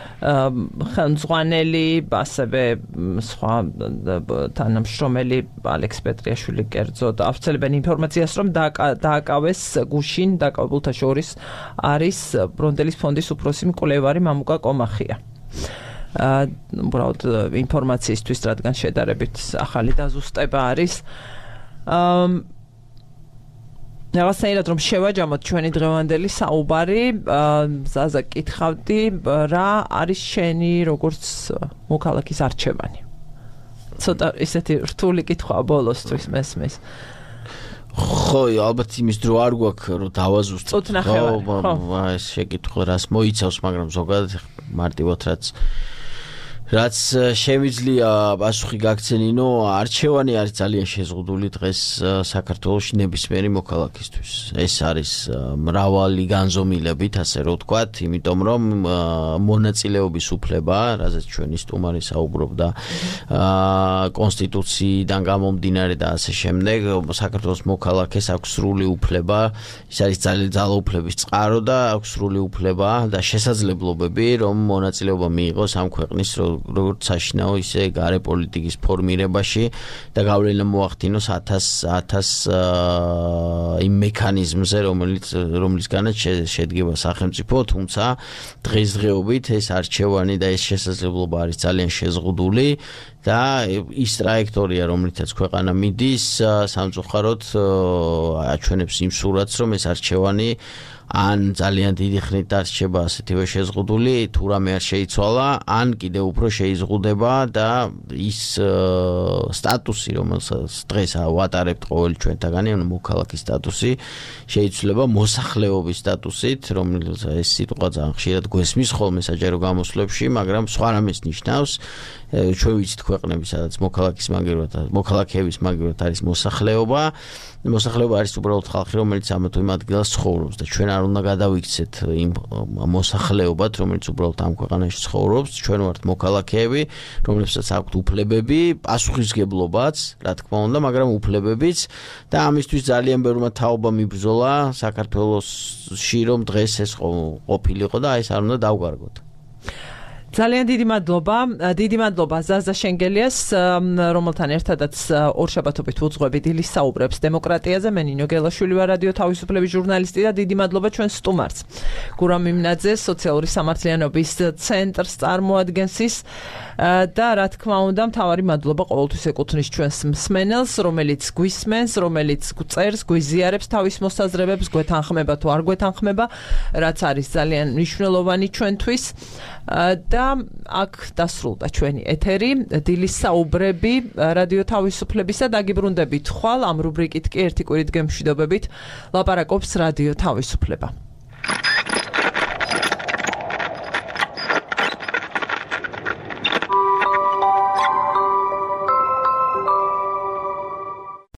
ხელმძღვანელი, ასევე სხვა თანამშრომელი ალექს პეტრიაშვილი კერძოდ ავრცელებენ ინფორმაციას, რომ დააკავეს გუშინ დაკავებულთა შორის არის ბრონდელის ფონდის უფროსი მკვლევარი მამუკა კომახია. უბრალოდ ინფორმაციისთვის, რადგან შედარებით ახალი დაზუსტება არის. რაღაცნაირად რომ შევაჯამოთ ჩვენი დღევანდელი საუბარი, ზაზა კითხავდი, რა არის შენი როგორც მოქალაქის არჩევანი? ცოტა ისეთი რთული კითხვაა ბოლოსთვის მესმის. ხო, ალბათ იმის დრო არ გვაქვს, რომ დავაზუსტოთ. ხო, ეს შეკითხვა რას მოიცავს, მაგრამ ზოგადად მარტივად რაც რაც შემიძლია პასუხი გაგცენინო, არჩევანი არის ძალიან შეზღუდული დღეს საქართველოში ნებისმიერი მოქალაქისთვის. ეს არის მრავალი განზომილებით, ასე რომ ვთქვათ, იმიტომ რომ მონაწილეობის უფლება, რაზეც ჩვენი სტუმარი საუბრობდა, კონსტიტუციიდან გამომდინარე და ასე შემდეგ, საქართველოს მოქალაქეს აქვს სრული უფლება, ის არის ძალაუფლების წყარო და აქვს სრული უფლება და შესაძლებლობები, რომ მონაწილეობა მიიღოს ამ ქვეყნის როგორც საშინაო, ისე გარე პოლიტიკის ფორმირებაში და გავლენა მოახდინოს ათას იმ მექანიზმზე, რომელიც რომლისგანაც შედგება სახელმწიფო, თუმცა დღესდღეობით ეს არჩევანი და ეს შესაძლებლობა არის ძალიან შეზღუდული და ის ტრაექტორია, რომლითაც ქვეყანა მიდის, სამწუხაროდ აჩვენებს იმ სურათს, რომ ეს არჩევანი ან ძალიან დიდი ხნით დარჩება ასეთივე შეზღუდული, თუ რამე არ შეიცვალა, ან კიდევ უფრო შეიზღუდება და ის სტატუსი, რომელსაც დღეს ვატარებთ ყოველი ჩვენთაგანი, ანუ მოქალაქის სტატუსი, შეიცვლება მოსახლეობის სტატუსით, რომელიც ეს სიტყვა ძალიან ხშირად გვესმის ხოლმე საჯარო გამოსვლებში, მაგრამ სხვა რამეს ნიშნავს. ჩვენ ვიცით ქვეყნები, სადაც მოქალაქის მაგივრად, მოქალაქეების მაგივრად არის მოსახლეობა. მოსახლეობა არის უბრალოდ ხალხი, რომელიც ამ თუ იმ ადგილას ცხოვრობს და ჩვენ არ უნდა გადავიქცეთ იმ მოსახლეობად, რომელიც უბრალოდ ამ ქვეყანაში ცხოვრობს. ჩვენ ვართ მოქალაქეები, რომლებსაც აქვთ უფლებები, პასუხისგებლობაც, რა თქმა უნდა, მაგრამ უფლებებიც და ამისთვის ძალიან ბევრმა თაობამ იბრძოლა საქართველოში, რომ დღეს ეს ყოფილიყო და აი ეს არ უნდა დავგარგოთ. ძალიან დიდი მადლობა, დიდი მადლობა ზაზა შენგელიას, რომელთან ერთადაც ორშაბათობით ვუძღვებით დილის საუბრებს დემოკრატიაზე. მე ნინო გელაშვილი ვარ, რადიო თავისუფლების ჟურნალისტი და დიდი მადლობა ჩვენ სტუმარს. გურამ იმნაძეს, სოციალური სამართლიანობის ცენტრს წარმოადგენს ის და რა თქმა უნდა, მთავარი მადლობა ყოველთვის ეკუთვნის ჩვენს მსმენელს, რომელიც გვისმენს, რომელიც წერს, გვიზიარებს თავის მოსაზრებებს, გვეთანხმება თუ არ გვეთანხმება, რაც არის ძალიან მნიშვნელოვანი ჩვენთვის. და აქ დასრულდა ჩვენი ეთერი, დილის საუბრები რადიო თავისუფლებისა, დაგიბრუნდებით ხვალ, ამ რუბრიკით კი ერთი კვირით გემშვიდობებით ლაპარაკობს რადიო თავისუფლება.